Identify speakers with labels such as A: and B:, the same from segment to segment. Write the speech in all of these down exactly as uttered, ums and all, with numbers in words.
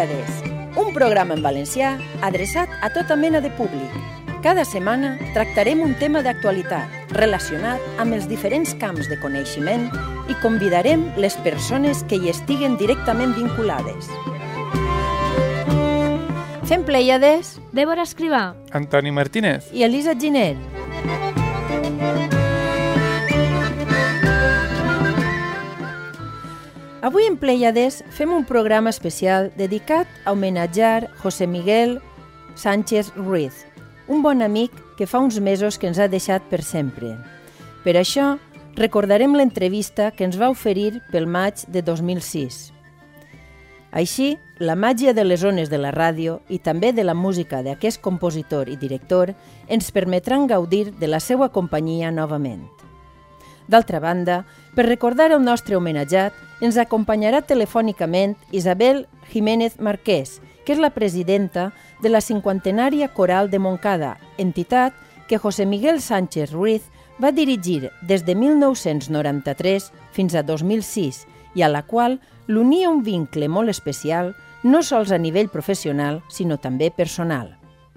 A: Plèiades, un programa en valencià adreçat a tota mena de públic. Cada setmana tractarem un tema d'actualitat relacionat amb els diferents camps de coneixement i convidarem les persones que hi estiguen directament vinculades. Fem Plèiades
B: Débora Escrivà,
C: Antoni Martínez
A: i Elisa Giner. Avui en Plèiades fem un programa especial dedicat a homenatjar José Miguel Sánchez Ruiz, un bon amic que fa uns mesos que ens ha deixat per sempre. Per això, recordarem l'entrevista que ens va oferir pel maig de dos mil sis. Així, la màgia de les ones de la ràdio i també de la música d'aquest compositor i director ens permetran gaudir de la seva companyia novament. D'altra banda, per recordar el nostre homenatjat, ens acompanyarà telefònicament Isabel Jiménez Marquès, que és la presidenta de la cinquantenària Coral de Montcada, entitat que José Miguel Sánchez Ruiz va dirigir des de mil nou-cents noranta-tres fins a dos mil sis i a la qual l'unia un vincle molt especial, no sols a nivell professional, sinó també personal.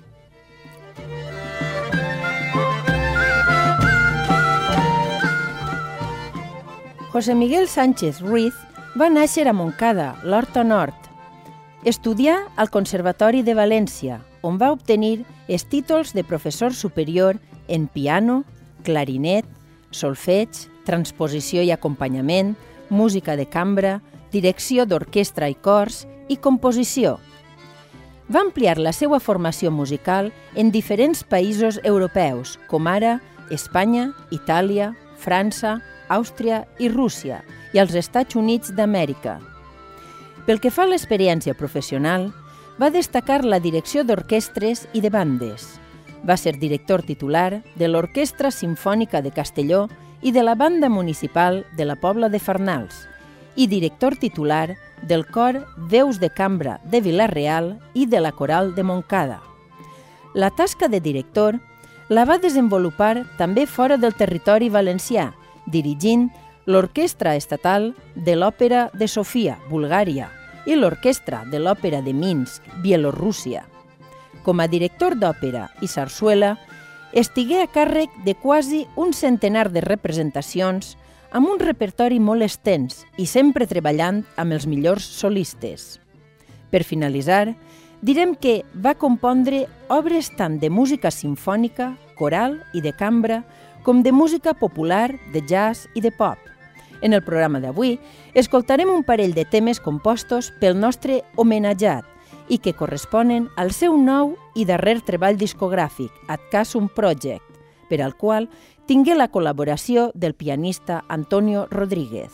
A: José Miguel Sánchez Ruiz va néixer a Montcada, l'Horta Nord. Estudià al Conservatori de València, on va obtenir els títols de professor superior en piano, clarinet, solfeig, transposició i acompanyament, música de cambra, direcció d'orquestra i cors i composició. Va ampliar la seva formació musical en diferents països europeus, com ara Espanya, Itàlia, França, Àustria i Rússia, i als Estats Units d'Amèrica. Pel que fa a l'experiència professional, va destacar la direcció d'orquestres i de bandes. Va ser director titular de l'Orquestra Simfònica de Castelló i de la Banda Municipal de la Pobla de Farnals, i director titular del Cor Veus de Cambra de Vila-real i de la Coral de Montcada. La tasca de director la va desenvolupar també fora del territori valencià, dirigint l'Orquestra Estatal de l'Òpera de Sofia, Bulgària, i l'Orquestra de l'Òpera de Minsk, Bielorússia. Com a director d'òpera i sarsuela, estigué a càrrec de quasi un centenar de representacions amb un repertori molt extens i sempre treballant amb els millors solistes. Per finalitzar, direm que va compondre obres tant de música simfònica, coral i de cambra, com de música popular, de jazz i de pop. En el programa d'avui escoltarem un parell de temes compostos pel nostre homenatjat i que corresponen al seu nou i darrer treball discogràfic, Ad Casum Project, per al qual tingué la col·laboració del pianista Antonio Rodríguez.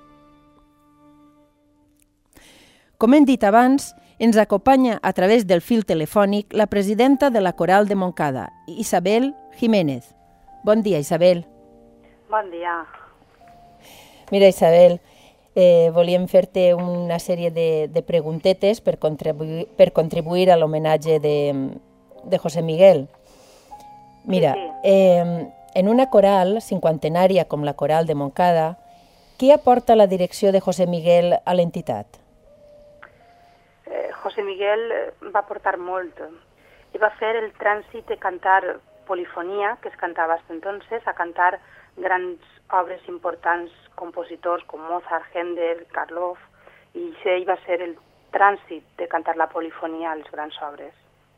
A: Com hem dit abans, ens acompanya a través del fil telefònic la presidenta de la Coral de Montcada, Isabel Jiménez. Bon dia, Isabel.
D: Bon dia.
A: Mira, Isabel, eh, volíem fer-te una sèrie de, de preguntetes per contribuir, per contribuir a l'homenatge de, de José Miguel. Mira,
D: sí, sí.
A: Eh, en una coral cinquantenària com la Coral de Montcada, què aporta la direcció de José Miguel a l'entitat?
D: Eh, José Miguel va aportar molt i va fer el trànsit de cantar polifonia, que es cantava hasta entonces, a cantar grans obres importants, compositors com Mozart, Händel, Karloff, i ell va ser el trànsit de cantar la polifonia a les grans obres.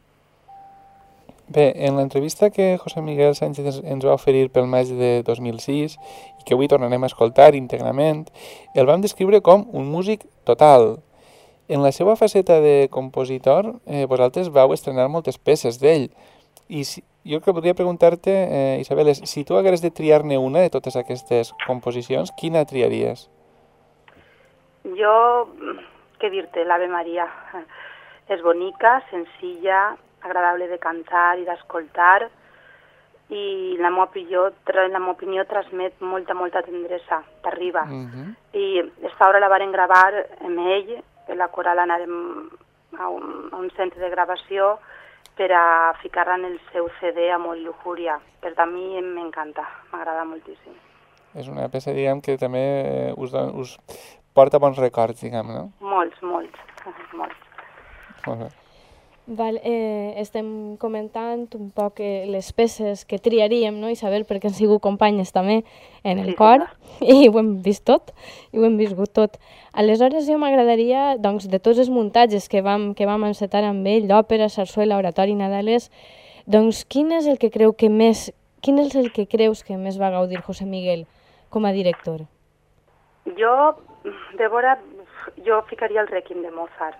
C: Bé, en l'entrevista que José Miguel Sánchez ens va oferir pel maig de dos mil sis i que avui tornarem a escoltar íntegrament, el vam descriure com un músic total. En la seva faceta de compositor, eh, vosaltres vau estrenar moltes peces d'ell. I si, jo que podria preguntar-te, eh, Isabel, és, si tu hagués de triar-ne una de totes aquestes composicions, quina triaries?
D: Jo, què dir-te, l'Ave Maria. És bonica, senzilla, agradable de cantar i d'escoltar, i la meva opinió, la meva opinió transmet molta, molta tendresa, t'arriba. Uh-huh. I esta obra la varen gravar amb ell, en la coral anàrem a un, a un centre de gravació per a ficar-la en el seu C D a molt luxúria. Per a mi m'encanta, m'agrada moltíssim.
C: És una peça, diguem, que també us, us porta bons records, diguem, no?
D: Molts, molts, molts.
C: Molt bé.
B: Val, eh, estem comentant un poc eh, les peces que triaríem, no, Isabel, perquè han sigut companyes també en el
D: Sí,
B: cor,
D: sí.
B: i ho hem vist tot, i ho hem viscut tot. Aleshores, jo m'agradaria, doncs, de tots els muntatges que vam, que vam encetar amb ell, l'òpera, sarsuela, oratori, Nadales, doncs, quin és el que creu que més, quin és el que creus que més va gaudir José Miguel com a director?
D: Jo, de veure, jo ficaria el Rèquiem de Mozart.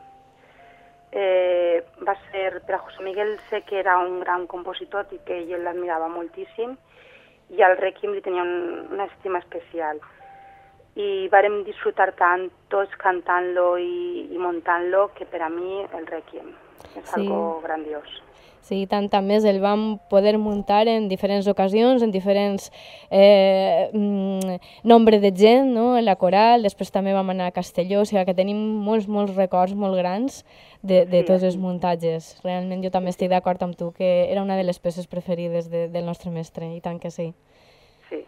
D: Eh, va ser, per a José Miguel sé que era un gran compositor i que ell l'admirava moltíssim, i al Rèquiem li tenia un, una estima especial. I vàrem disfrutar tant, tots cantant-lo i, i muntant-lo, que per a mi el Rèquiem és
B: Sí.
D: algo grandiós.
B: Sí, tant a més el vam poder muntar en diferents ocasions, en diferents eh, mm, nombre de gent, no? En la coral, després també vam anar a Castelló, o sigui que tenim molts, molts records molt grans de, de
D: Sí.
B: tots els muntatges. Realment jo també estic d'acord amb tu, que era una de les peces preferides de, del nostre mestre, i tant que sí.
D: Sí.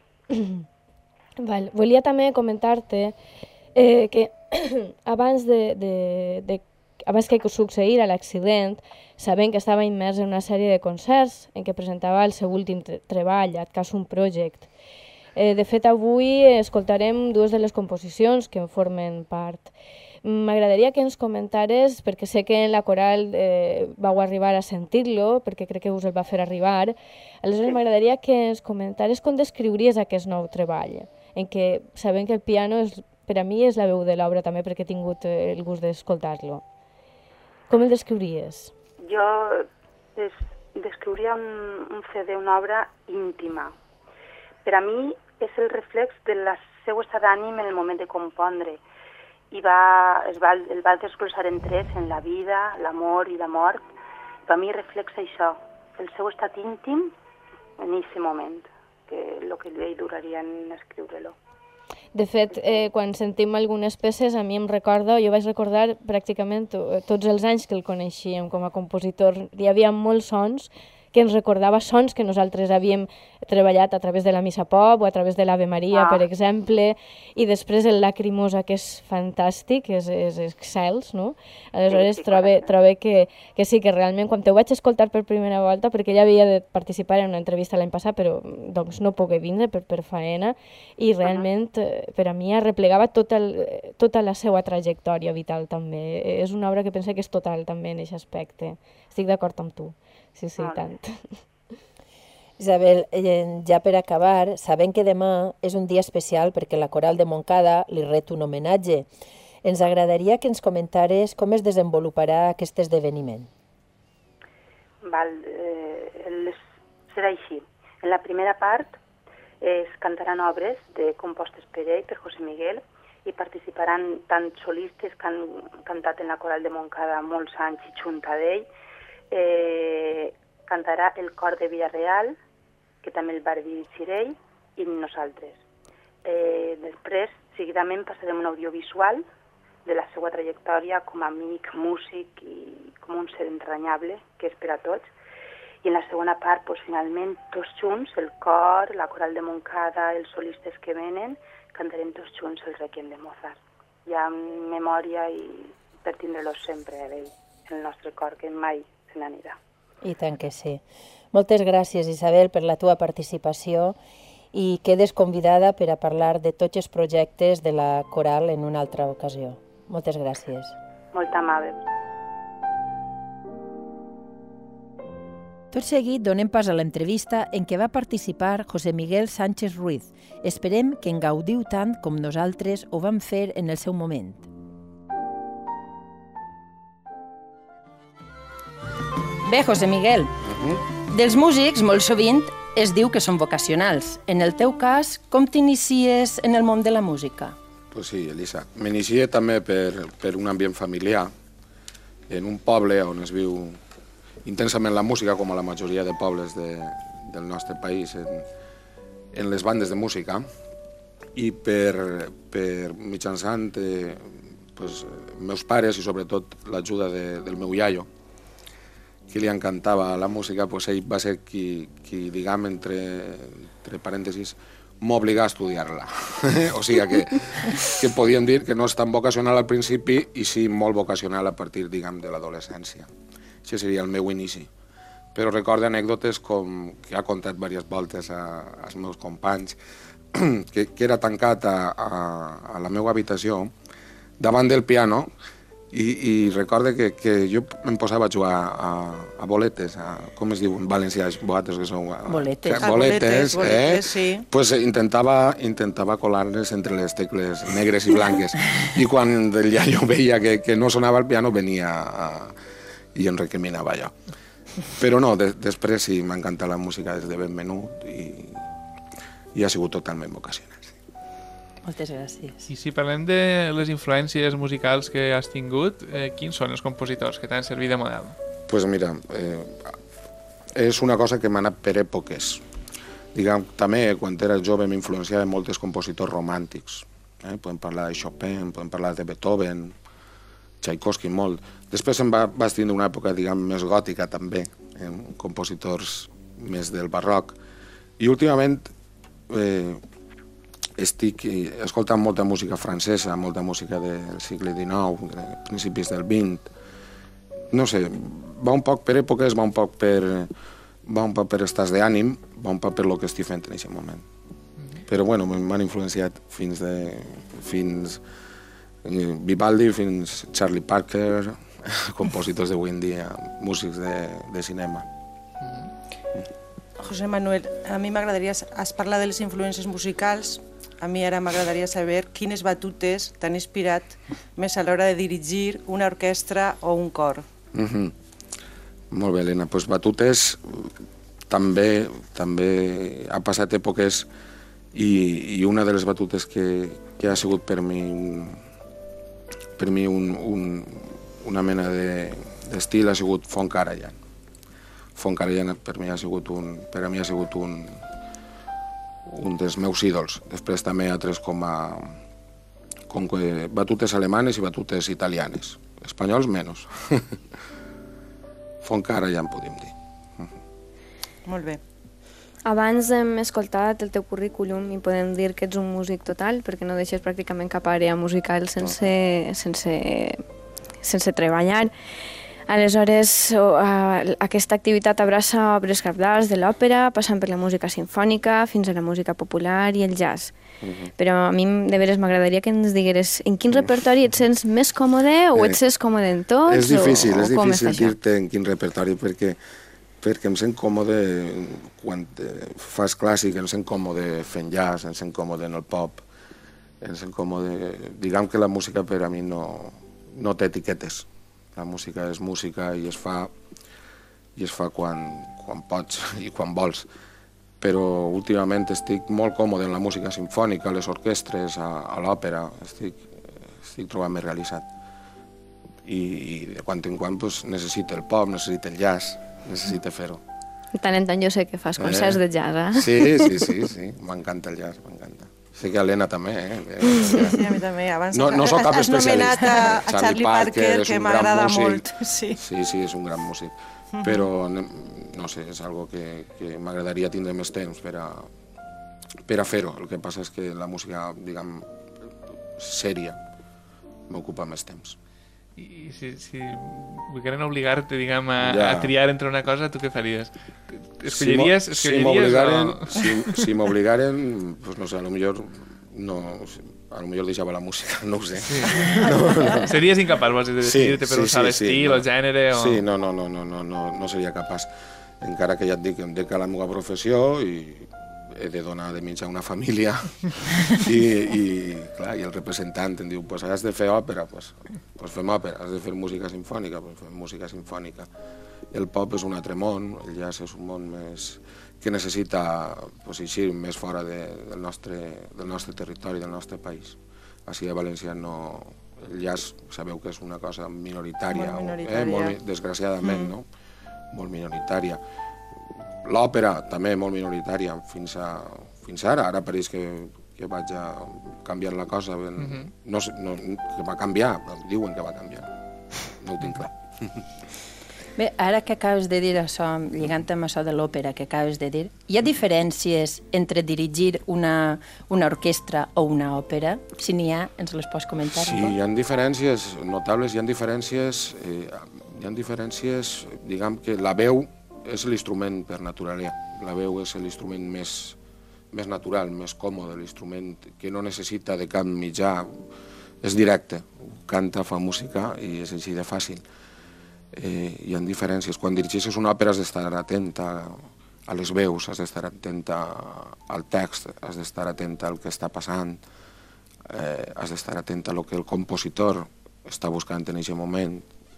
B: Val. Volia també comentar-te eh, que abans de, de, de abans que succeïra l'accident, sabent que estava immers en una sèrie de concerts en què presentava el seu últim tre treball, Ad Casum Project. Eh, de fet, avui escoltarem dues de les composicions que en formen part. M'agradaria que ens comentares, perquè sé que en la coral eh, vau arribar a sentir-lo, perquè crec que us el va fer arribar, aleshores m'agradaria que ens comentares com descriuries aquest nou treball, en què sabent que el piano és, per a mi és la veu de l'obra també, perquè he tingut el gust d'escoltar-lo. Com el descriuries?
D: Jo des, descriuria un, un C D, una obra íntima. Per a mi és el reflex de la seu estat d'ànim en el moment de compondre. I va, es va, el va desglossar en tres, en la vida, l'amor i la mort. Per a mi reflexa això, el seu estat íntim en aquest moment, que és el que ell duraria en escriure-lo.
B: De fet, eh, quan sentim algunes peces, a mi em recorda, jo vaig recordar pràcticament to, tots els anys que el coneixíem com a compositor. Hi havia molts sons que ens recordava sons que nosaltres havíem treballat a través de la Missa Pop o a través de l'Ave Maria, ah. per exemple, i després el Lacrimosa, que és fantàstic, és, és excels, no? Aleshores, sí, sí, trobe, trobe que, que sí, que realment, quan te ho vaig escoltar per primera volta, perquè ella havia de participar en una entrevista l'any passat, però doncs, no pogué vindre per, per faena, i realment, uh-huh. per a mi, replegava tot el, tota la seva trajectòria vital, també. És una obra que penso que és total, també, en aquest aspecte. Estic d'acord amb tu. Sí, sí, i tant.
A: Isabel, ja per acabar, sabem que demà és un dia especial perquè la Coral de Montcada li ret un homenatge. Ens agradaria que ens comentares com es desenvoluparà aquest esdeveniment.
D: Val, eh, les, serà així. En la primera part es cantaran obres de compostes per ell, per José Miguel, i participaran tant solistes que han cantat en la Coral de Montcada molts anys i junta d'ell. Eh, cantarà el cor de Villarreal, que també el va dirigir ell, i nosaltres. Eh, després, seguidament, passarem un audiovisual de la seva trajectòria com a amic, músic i com un ser entranyable, que és per a tots. I en la segona part, doncs, finalment, tots junts, el cor, la Coral de Montcada, els solistes que venen, cantarem tots junts el Rèquiem de Mozart. Ja en memòria i per tindre-lo sempre a ell, en el nostre cor, que mai se n'anirà.
A: I tant que sí. Moltes gràcies, Isabel, per la teva participació i quedes convidada per a parlar de tots els projectes de la Coral en una altra ocasió. Moltes gràcies.
D: Molt amable.
A: Tot seguit donem pas a l'entrevista en què va participar José Miguel Sánchez Ruiz. Esperem que en gaudiu tant com nosaltres ho vam fer en el seu moment. Bé, José Miguel, uh-huh. dels músics molt sovint es diu que són vocacionals. En el teu cas, com t'inicies en el món de la música?
E: Pues sí, Elisa. M'inicié també per, per un ambient familiar, en un poble on es viu intensament la música, com a la majoria de pobles de, del nostre país, en, en les bandes de música, i per, per mitjançant eh, pues, meus pares i sobretot l'ajuda de, del meu iaio, que li encantava la música, pues ell va ser qui, qui diguem, entre, entre parèntesis, m'obligà a estudiar-la. O sigui que, que podíem dir que no és tan vocacional al principi i sí molt vocacional a partir, diguem, de l'adolescència. Això seria el meu inici. Però recordo anècdotes com que ha contat diverses voltes a, als meus companys, que, que era tancat a, a, a la meva habitació davant del piano i, i recordo que, que jo em posava a jugar a, a boletes, a, com es diu en valencià, vosaltres que sou... A,
A: boletes.
E: A, boletes,
F: boletes, boletes,
E: eh?
F: sí.
E: Pues intentava, intentava colar-les entre les tecles negres i blanques. I quan ja jo veia que, que no sonava el piano, venia a, i em recriminava jo. Però no, de, després sí, m'ha encantat la música des de ben menut i, i ha sigut totalment vocacional. Sí.
A: Moltes gràcies.
C: I si parlem de les influències musicals que has tingut, eh, quins són els compositors que t'han servit de model?
E: Doncs pues mira, eh, és una cosa que m'ha anat per èpoques. Diguem, també quan era jove m'influenciava molts compositors romàntics. Eh? Podem parlar de Chopin, podem parlar de Beethoven, Tchaikovsky molt. Després em va, vaig tindre una època, diguem, més gòtica també, eh, compositors més del barroc. I últimament eh, estic escoltant molta música francesa, molta música del segle dinou, de principis del vint. No sé, va un poc per èpoques, va un poc per, va un poc per estats d'ànim, va un poc per lo que estic fent en aquest moment. Però bueno, m'han influenciat fins de... fins Vivaldi fins Charlie Parker, compositors d'avui en dia, músics de, de cinema.
F: José Manuel, a mi m'agradaria, has parlat de les influències musicals, a mi ara m'agradaria saber quines batutes t'han inspirat més a l'hora de dirigir una orquestra o un cor.
E: Mm-hmm. Molt bé, Helena. Pues batutes també, també ha passat èpoques i, i una de les batutes que, que ha sigut per mi per mi un, un, una mena d'estil de, ha sigut Font Karajan. Font Karajan per mi ha sigut un, per a mi ha sigut un, un dels meus ídols. Després també altres com a com que batutes alemanes i batutes italianes. Espanyols menys. Font Karajan podem dir.
F: Molt bé.
B: Abans hem escoltat el teu currículum i podem dir que ets un músic total, perquè no deixes pràcticament cap àrea musical sense, sense, sense treballar. Aleshores, aquesta activitat abraça obres cabdals de l'òpera, passant per la música sinfònica, fins a la música popular i el jazz. Uh-huh. Però a mi de veres m'agradaria que ens digueres en quin repertori et sents més còmode o et sents còmode en tots?
E: És difícil,
B: o,
E: és
B: o
E: difícil dir-te en quin repertori, perquè perquè em sent còmode quan fas clàssic, em sent còmode fent jazz, em sent còmode en el pop, em sent còmode... Diguem que la música per a mi no, no té etiquetes. La música és música i es fa, i es fa quan, quan pots i quan vols. Però últimament estic molt còmode en la música sinfònica, a les orquestres, a, a l'òpera, estic, estic trobant més realitzat. I, i de quan en quan pues, necessita el pop, necessita el jazz, necessita fer-ho.
B: De tant en tant jo sé que fas concerts eh? de jazz, eh?
E: Sí, sí, sí, sí. M'encanta el jazz, m'encanta. Sé que a Helena també, eh?
F: Sí, sí, a mi també. Abans
E: no, no soc cap
F: has
E: especialista.
F: Has nomenat a, a Charlie Parker, Parker que m'agrada molt.
E: Sí. sí, sí, és un gran músic. Uh-huh. Però, no sé, és algo que, que m'agradaria tindre més temps per a, per a fer-ho. El que passa és que la música, diguem, sèria, m'ocupa més temps.
C: I si, si volgueren obligar-te, diguem, a,
E: ja.
C: a triar entre una cosa, tu què faries? Escolleries,
E: si
C: escolleries
E: si
C: o...?
E: Si, si m'obligaren, pues no sé, a lo millor no, a lo millor deixava la música, no ho sé. Sí. No, no.
C: Series incapaç, vols dir, de decidir-te sí, per sí, usar sí, l'estil, sí, no. el gènere o...?
E: Sí, no, no, no, no, no, no, no seria capaç. Encara que ja et dic, em dec a la meva professió i he de donar de menjar una família i, i, clar, i el representant em diu, pues has de fer òpera, pues, pues fem òpera, has de fer música sinfònica, pues fem música sinfònica. El pop és un altre món, el jazz és un món més que necessita pues, eixir més fora de, del, nostre, del nostre territori, del nostre país. Així a València no... El jazz sabeu que és una cosa minoritària,
F: molt minoritària.
E: Eh, molt, desgraciadament, mm. no? Molt minoritària. L'òpera també molt minoritària fins, a, fins ara, ara pareix que, que vaig a canviar la cosa, mm-hmm. no, no, que va canviar, diuen que va canviar, no ho tinc clar.
A: Bé, ara que acabes de dir això, lligant amb això de l'òpera que acabes de dir, hi ha diferències entre dirigir una, una orquestra o una òpera? Si n'hi ha, ens les pots comentar?
E: Sí, hi ha diferències notables, hi ha diferències, eh, hi ha diferències, diguem que la veu és l'instrument per naturalesa. La veu és l'instrument més, més natural, més còmode, l'instrument que no necessita de cap mitjà, és directe, canta, fa música i és així de fàcil. Eh, hi ha diferències. Quan dirigeixes una òpera has d'estar atenta a les veus, has d'estar atenta al text, has d'estar atenta al que està passant, eh, has d'estar atenta a lo que el compositor està buscant en aquest moment.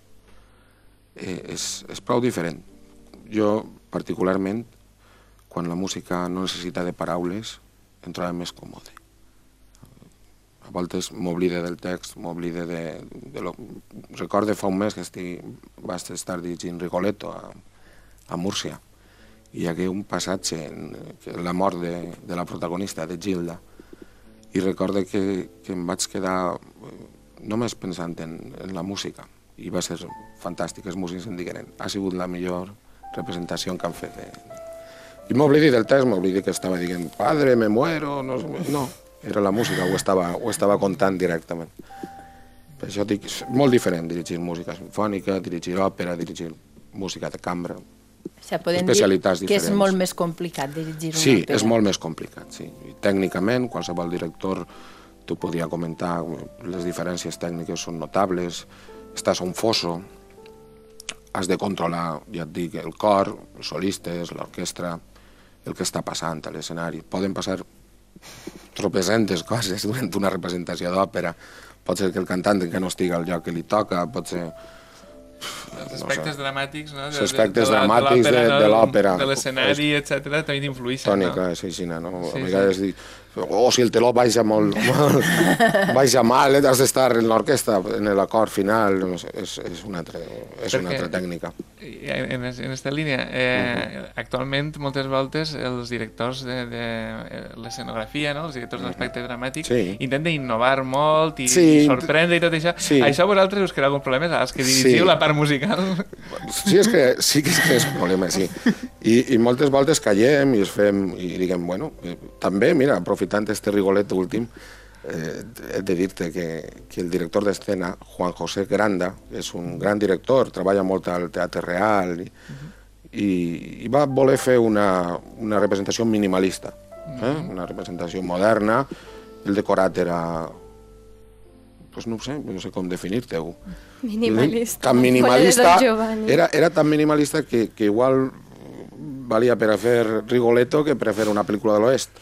E: Eh, és, és prou diferent. Jo, particularment, quan la música no necessita de paraules, em trobo més còmode. A voltes m'oblide del text, m'oblide de... de lo... Recordo fa un mes que estic, vaig estar dirigint Rigoletto a, a Múrcia i hi hagué un passatge, en, la mort de, de la protagonista, de Gilda, i recordo que, que em vaig quedar només pensant en, en la música i va ser fantàstic. Els músics em digueren, ha sigut la millor representació que han fet. De... I m'oblidi del text, m'oblidi que estava dient, padre, me muero, no, no. Era la música, ho estava, ho estava contant directament. Per això dic, és molt diferent dirigir música sinfònica, dirigir òpera, dirigir música de cambra,
A: o sigui, podem
E: especialitats
A: dir que
E: diferents.
A: és molt més complicat dirigir una
E: sí,
A: òpera.
E: Sí, és molt més complicat, sí. I tècnicament, qualsevol director t'ho podria comentar, les diferències tècniques són notables, estàs a un fosso, has de controlar, ja et dic, el cor, els solistes, l'orquestra, el que està passant a l'escenari. Poden passar tropecentes coses durant una representació d'òpera. Pot ser que el cantant que no estigui al lloc que li toca, pot ser...
C: Els aspectes no sé, dramàtics, no?
E: Els aspectes de, de, dramàtics de, de l'òpera.
C: De l'escenari, etcètera, també t'influïxen, no?
E: Tònica, és així, no? Sí, a vegades sí. Dic, oh, si el teló baixa molt, molt baixa mal, eh? Has d'estar en l'orquestra, en l'acord final, no sé, és, és, una altra, és Perquè, una altra tècnica.
C: En aquesta línia, eh, uh-huh. actualment, moltes voltes, els directors de, de l'escenografia, no? Els directors uh-huh. d'aspecte dramàtic, sí. intenten innovar molt i, sí. i sorprendre i tot això. Sí. Això vosaltres us crea algun problema, els que dirigiu sí. la part musical?
E: Sí, és que, sí que és un problema, sí. I, i moltes voltes callem i es fem, i diguem, bueno, eh, també, mira, aprofitant este Rigoletto últim, eh, he de dir-te que, que el director d'escena, Juan José Granda, és un gran director, treballa molt al Teatre Real, i, uh-huh. i, i va voler fer una, una representació minimalista, eh? uh-huh. una representació moderna, el decorat era... pues no ho sé, no sé com definir-te-ho.
B: Minimalista.
E: Tan minimalista, era, era tan minimalista que, que igual valia per a fer Rigoletto que per a fer una pel·lícula de l'Oest.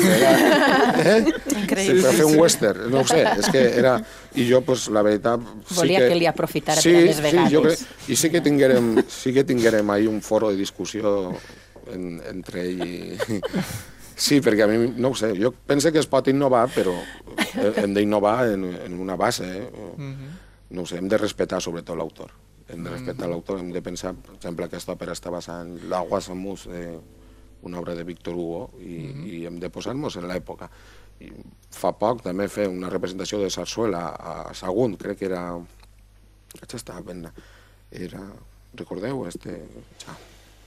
E: Eh?
F: Increïble.
E: Sí, per a fer un western, no ho sé, és que era... I jo, pues, la veritat...
A: Volia
E: sí que,
A: que li aprofitara
E: sí,
A: per a més vegades.
E: Sí, jo crec, i sí que tinguérem, sí que tinguérem ahí un foro de discussió en, entre ell i... Sí, perquè a mi, no ho sé, jo penso que es pot innovar, però hem d'innovar en, en una base. Eh? Uh-huh. No ho sé, hem de respectar sobretot l'autor. Hem de respectar uh-huh. l'autor, hem de pensar, per exemple, que aquesta òpera està basada en l'Agua Samús, una obra de Víctor Hugo, i, uh-huh. i hem de posar-nos en l'època. I fa poc també fer una representació de sarsuela a Sagunt, crec que era... Vaig estar ben... Era... Recordeu? Este... Ja.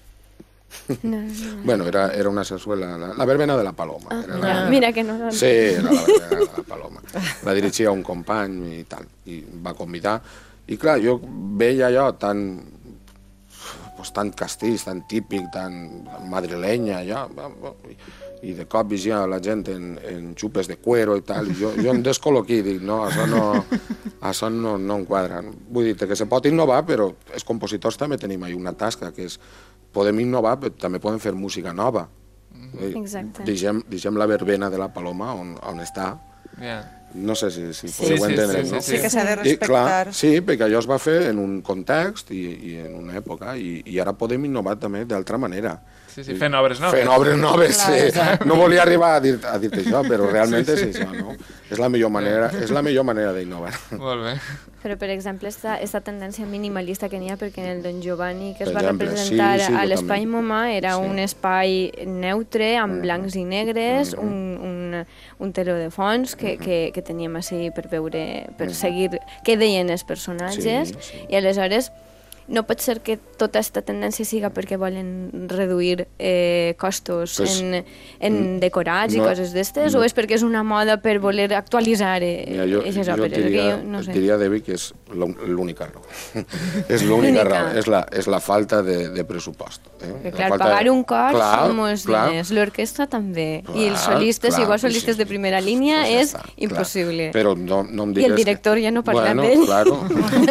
B: No, no.
E: Bueno, era, era una sarsuela, la, la verbena de la Paloma.
B: Ah,
E: era la,
B: ja. Mira que no... no.
E: Sí, era la verbena de la Paloma. La dirigia un company i tal, i va convidar. I clar, jo veia allò tan, pues, tan castís, tan típic, tan madrilenya, allò, i, i de cop veia la gent en, en xupes de cuero i tal, i jo, jo em descol·loquí, dic, no, això no, això no, no em quadra. Vull dir que se pot innovar, però els compositors també tenim ahí una tasca, que és podem innovar, però també podem fer música nova.
B: Exacte.
E: Deixem, deixem la verbena de la Paloma on, on està. Yeah. No sé si, si
F: sí,
E: podeu
F: sí,
E: entendre,
F: sí,
E: no?
F: Sí, sí que s'ha de respectar.
E: I, clar, sí, perquè allò es va fer en un context i, i en una època, i, i ara podem innovar també d'altra manera.
C: Sí, sí, fent obres noves.
E: Fent obres noves, sí. No volia arribar a dir-te dir això, però realment sí, sí. és això, no? És la millor manera, és la millor manera d'innovar.
C: Molt bé.
B: Però, per exemple, esta, esta tendència minimalista que n'hi ha, perquè en el Don Giovanni que es
E: per
B: va
E: exemple,
B: representar
E: sí, sí,
B: a l'Espai Momà era
E: sí.
B: un espai neutre, amb blancs i negres, mm-hmm. un, un, un teló de fons que, mm-hmm. que, que teníem així per veure, per mm-hmm. seguir què deien els personatges, sí, sí. I aleshores no pot ser que tota aquesta tendència siga perquè volen reduir eh, costos
E: Pues,
B: en, en decorats
E: no,
B: i coses d'estes,
E: no.
B: o és perquè és una moda per voler actualitzar eh,
E: Mira, jo,
B: aquestes
E: jo
B: òperes?
E: et diria,
B: jo no sé.
E: et diria, Debbie, que és l'única raó. és l'única raó, és la, és la falta de, de pressupost. Eh?
B: Que, clar,
E: falta
B: pagar un cor
E: clar,
B: són molts
E: clar,
B: diners, l'orquestra també,
E: clar,
B: i els solistes,
E: clar,
B: igual solistes
E: sí,
B: de primera línia,
E: pues ja
B: és
E: està,
B: impossible.
E: Clar. Però no, no em
B: I
E: digues...
B: el director ja no parla
E: bueno,
B: amb ell.
E: Claro,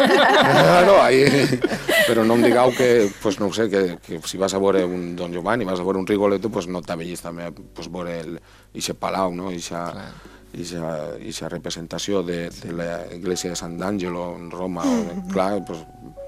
E: claro, ahí... Però no em digueu que, pues, no ho sé, que, que si vas a veure un Don Giovanni, vas a veure un Rigoletto, pues, no t'avellis també pues, veure ixe palau, no? Ixa, ixa, ixa representació de, de l'església de Sant Angelo en Roma. O de, clar, pues,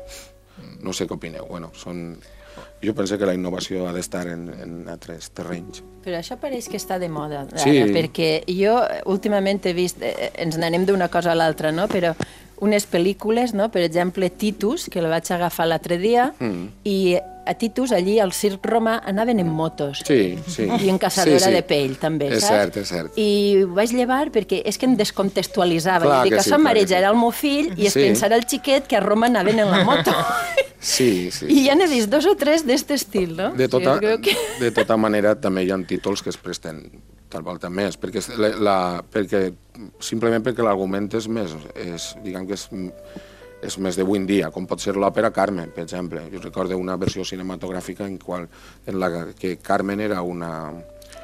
E: no sé què opineu. Bueno, són... Jo penso que la innovació ha d'estar en, en altres terrenys.
A: Però això pareix que està de moda, ara,
E: Sí.
A: perquè jo últimament he vist, eh, ens n'anem d'una cosa a l'altra, no? Però unes pel·lícules, no? Per exemple, Titus, que la vaig agafar l'altre dia, mm. i a Titus, allí, al circ romà, anaven en motos.
E: Sí, sí.
A: I en caçadora
E: sí, sí.
A: de pell, també,
E: és
A: saps?
E: És cert, és cert.
A: I ho vaig llevar perquè és que em descontextualitzava.
E: Clar
A: I dic,
E: que
A: que
E: sí,
A: això
E: clar
A: mareja
E: que sí.
A: era el meu fill i es
E: Sí.
A: pensarà el xiquet que a Roma anaven en la moto.
E: Sí, sí.
A: I ja n'he vist dos o tres d'este estil, no?
E: De tota,
A: Jo crec que...
E: de tota manera, també hi ha títols que es presten tal volta més, perquè, és la, la, perquè simplement perquè l'argument és més, és, diguem que és, és més d'avui en dia, com pot ser l'òpera Carmen, per exemple. Jo recordo una versió cinematogràfica en, qual, en la que Carmen era una...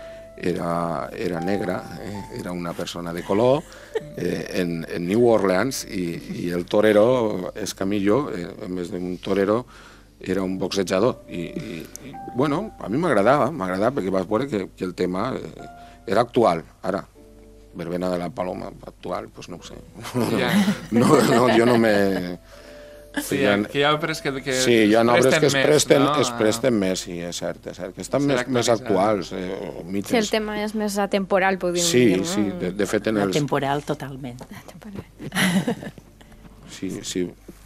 E: Era, era negra, eh? Era una persona de color eh, en, en New Orleans i, i el torero, Escamillo, eh, en vez d'un torero, era un boxejador. I, i, i bueno, a mi m'agradava, m'agradava perquè vas veure que, que el tema eh, era actual. Ara, Verbena de la Paloma actual, pues no ho sé.
C: Ja.
E: No, no, jo no me...
C: Sí, hi ha, que hi ha obres que, que
E: sí, hi ha obres que es presten,
C: més, no?
E: es presten més, sí, és cert, és cert, que estan més, més actuals. Eh, o mites.
B: Si el tema és més atemporal, podríem
E: sí,
B: dir, no?
E: Sí, de, de fet en els...
A: Atemporal, totalment.
B: Atemporal.
E: Sí, sí.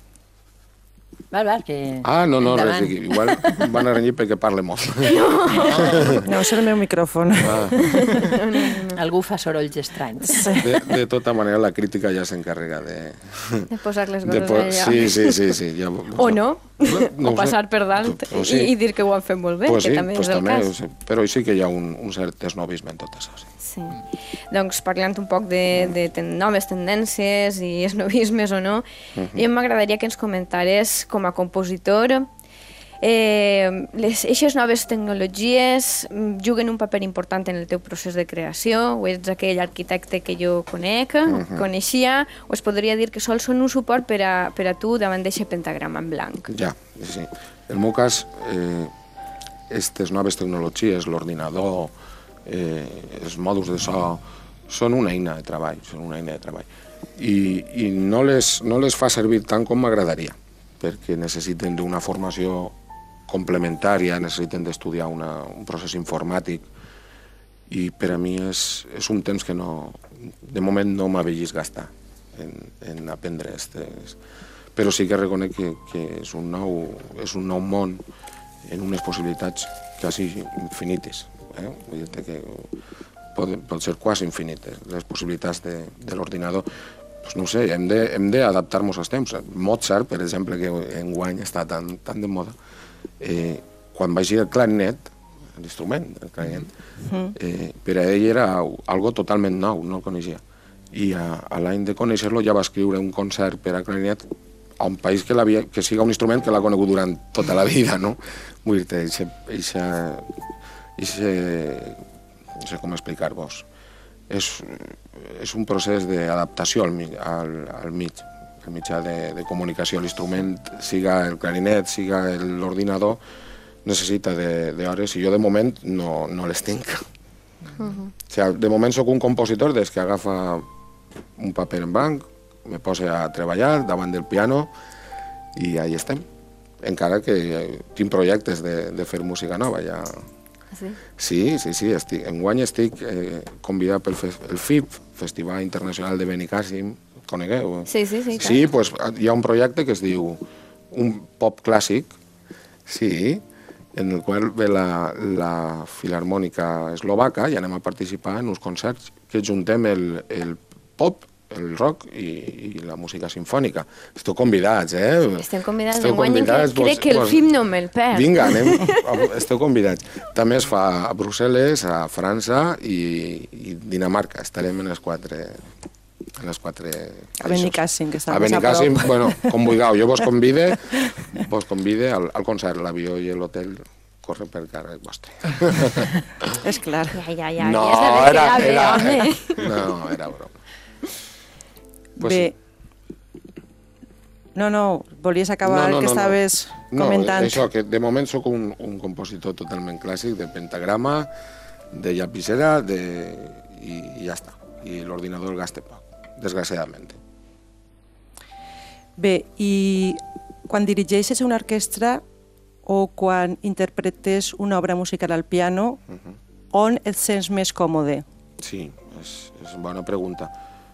A: Val, val, que...
E: Ah, no, no,
A: endavant.
E: res, igual em van a renyir perquè parle molt.
F: No, és el meu micròfon.
E: Ah.
A: Algú fa sorolls estranys.
E: De, de tota manera, la crítica ja s'encarrega de...
B: De posar les
E: de
B: coses
E: po
B: allà.
E: sí, sí, sí, sí. Ja,
B: O no,
E: no
B: o passar per dalt
E: o sí.
B: i, i dir que ho han fet molt bé,
E: pues
B: que
E: sí,
B: també
E: pues
B: és el
E: també,
B: cas.
E: sí, però sí que hi ha un, un cert esnovisme en tot això. Sí.
B: Sí. Doncs parlant un poc de, de ten noves tendències i esnovismes o no, uh -huh. jo m'agradaria que ens comentares com a compositor eh, les eixes noves tecnologies juguen un paper important en el teu procés de creació, o ets aquell arquitecte que jo conec, uh -huh. coneixia, o es podria dir que sols són un suport per a, per a tu davant d'aquest pentagrama en blanc.
E: Ja, sí, sí. En el meu cas, eh, aquestes noves tecnologies, l'ordinador, eh, els mòduls de so, són una eina de treball, són una eina de treball. I, i no, les, no les fa servir tant com m'agradaria, perquè necessiten d'una formació complementària, necessiten d'estudiar un procés informàtic, i per a mi és, és un temps que no, de moment no m'avellis gastar en, en aprendre aquestes... Però sí que reconec que, que és, un nou, és un nou món en unes possibilitats quasi infinites. Eh? Vull dir que pot, pot ser quasi infinites les possibilitats de, de l'ordinador. Pues no ho sé, hem d'adaptar-nos als temps. Mozart, per exemple, que enguany està tan, tan de moda, eh, quan va eixir el clarinet, l'instrument, el clarinet, eh, per a ell era algo totalment nou, no el coneixia. I a, a l'any de conèixer-lo ja va escriure un concert per a clarinet a un país que, que siga un instrument que l'ha conegut durant tota la vida, no? Vull dir-te, eixa... no sé com explicar-vos. És, és un procés d'adaptació al, al, al mig, al mitjà de, de comunicació. L'instrument, siga el clarinet, siga l'ordinador, necessita d'hores i jo de moment no, no les tinc. Uh -huh. O sigui, de moment sóc un compositor des que agafa un paper en blanc, me posa a treballar davant del piano i allà estem. Encara que tinc projectes de, de fer música nova, ja...
B: Sí?
E: Sí, sí, sí. Estic, enguany estic eh, convidat pel el F I P, Festival Internacional de Benicàssim, conegueu?
B: Sí, sí, sí.
E: Sí, doncs pues, hi ha un projecte que es diu Un pop clàssic, sí, en el qual ve la, la Filarmònica Eslovaca i anem a participar en uns concerts que juntem el, el pop el rock i, i la música sinfònica. Esteu convidats, eh?
B: Estem convidats
E: Esteu
B: d'enguany,
E: convidats,
B: crec
E: vos,
B: que el
E: vos...
B: film no me'l perd.
E: Vinga, anem, esteu convidats. També es fa a Brussel·les, a França i, i Dinamarca. Estarem en les quatre... En les quatre
F: a Benicàssim, que està
E: a
F: més a
E: Benicàssim,
F: prop.
E: bueno, com vulgueu. Jo vos convide, vos convide al, al concert, l'avió i l'hotel corre per càrrec vostre.
F: És clar.
B: Ja, ja, ja.
E: No,
B: ja sabia
E: era,
B: que
E: era,
B: home.
E: no, era broma. Pues
F: Bé, no, no, volies acabar
E: no, no,
F: el que
E: no,
F: estaves
E: no,
F: comentant.
E: No, això, que de moment sóc un, un compositor totalment clàssic, de pentagrama, de llapissera, de... i, i ja està. I l'ordinador el gaste poc, desgraciadament.
F: Bé, i quan dirigeixes una orquestra o quan interpretes una obra musical al piano, uh -huh. on et sents més còmode?
E: Sí, és, és una bona pregunta.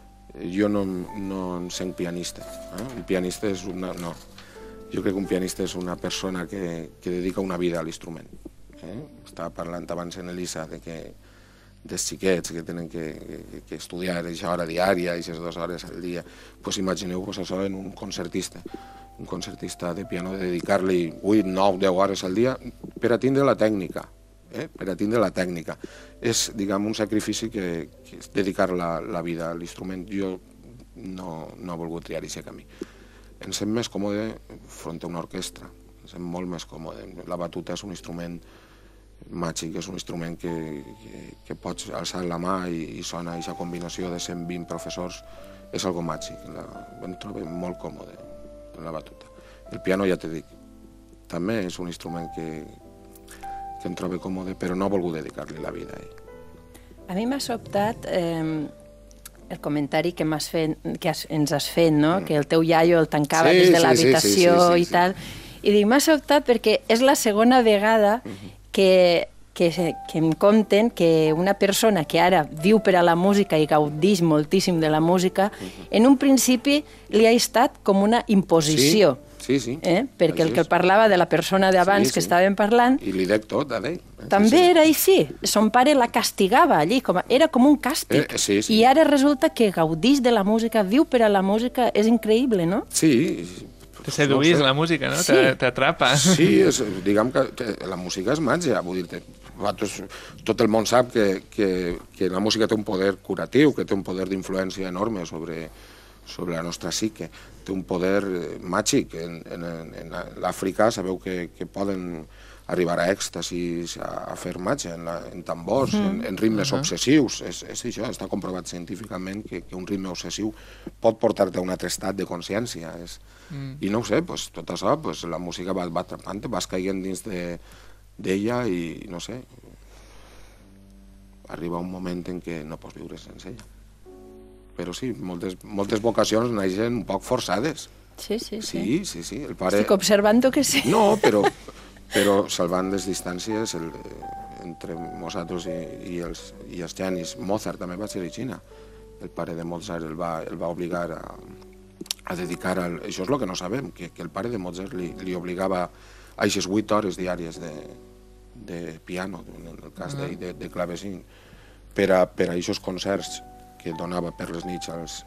E: Jo no, no em sent pianista. Eh? Un pianista és una... No. Jo crec que un pianista és una persona que, que dedica una vida a l'instrument. Eh? Estava parlant abans en Elisa de que dels xiquets que tenen que, que, que estudiar aquesta hora diària, aquestes dues hores al dia. Pues imagineu-vos això en un concertista. Un concertista de piano, de dedicar-li vuit, nou, deu hores al dia per a tindre la tècnica. Eh? Per a tindre la tècnica. És, diguem, un sacrifici que, que és dedicar la, la vida a l'instrument. Jo no, no he volgut triar aquest camí. Em sent més còmode front a una orquestra. Em sent molt més còmode. La batuta és un instrument màgic, és un instrument que, que, que pots alçar la mà i, i sona aquesta combinació de cent vint professors. És algo màgic. La, em trobo molt còmode en la batuta. El piano, ja t'he dit, també és un instrument que, que em trobo còmode, però no he volgut dedicar-li la vida a ell.
A: A mi m'ha sobtat eh, el comentari que, m'has fet, que has, ens has fet, no? Mm. Que el teu iaio el tancava
E: sí,
A: des de
E: sí,
A: l'habitació
E: sí, sí, sí, sí,
A: i
E: sí.
A: tal. I dic, m'ha sobtat perquè és la segona vegada mm-hmm. que, que, que em conten que una persona que ara viu per a la música i gaudix moltíssim de la música, mm-hmm. en un principi li ha estat com una imposició.
E: Sí, sí. sí.
A: Eh? Perquè el que el parlava de la persona d'abans sí, sí. que estàvem parlant...
E: I li dec tot, a ell.
A: També
E: sí, sí.
A: era així. Son pare la castigava allí, com a, era com un càstig.
E: Eh, sí, sí.
A: I ara resulta que gaudix de la música, viu per a la música, és increïble, no?
E: Sí.
G: Te seduís no sé. La música, no? Sí. T'atrapa.
E: Sí, és, diguem que, que la música és màgia, vull dir-te. Tot el món sap que, que, que la música té un poder curatiu, que té un poder d'influència enorme sobre, sobre la nostra psique. Té un poder màgic. En, en, en l'Àfrica sabeu que, que poden arribar a èxtasis, a, a fer màgia en, la, en tambors, mm. en, en ritmes uh -huh. obsessius. És, és això, està comprovat científicament que, que un ritme obsessiu pot portar-te a un altre estat de consciència. És, mm. I no ho sé, pues, tot això, pues, la música va, va atrapant-te, vas caient dins de, d'ella i, no sé, arriba un moment en què no pots viure sense ella. Però sí, moltes, moltes vocacions naixen un poc forçades.
A: Sí, sí, sí.
E: Sí, sí, sí. El pare...
A: Estic observant que sí.
E: No, però, però salvant les distàncies el, entre nosaltres i, i, els, i els genis. Mozart també va ser així. El pare de Mozart el va, el va obligar a, a dedicar... Al, això és el que no sabem, que, que el pare de Mozart li, li obligava a aquestes vuit hores diàries de, de piano, en el cas uh -huh. d'ell, de, de clavecín, per a, per a aquests concerts que donava per les nits als,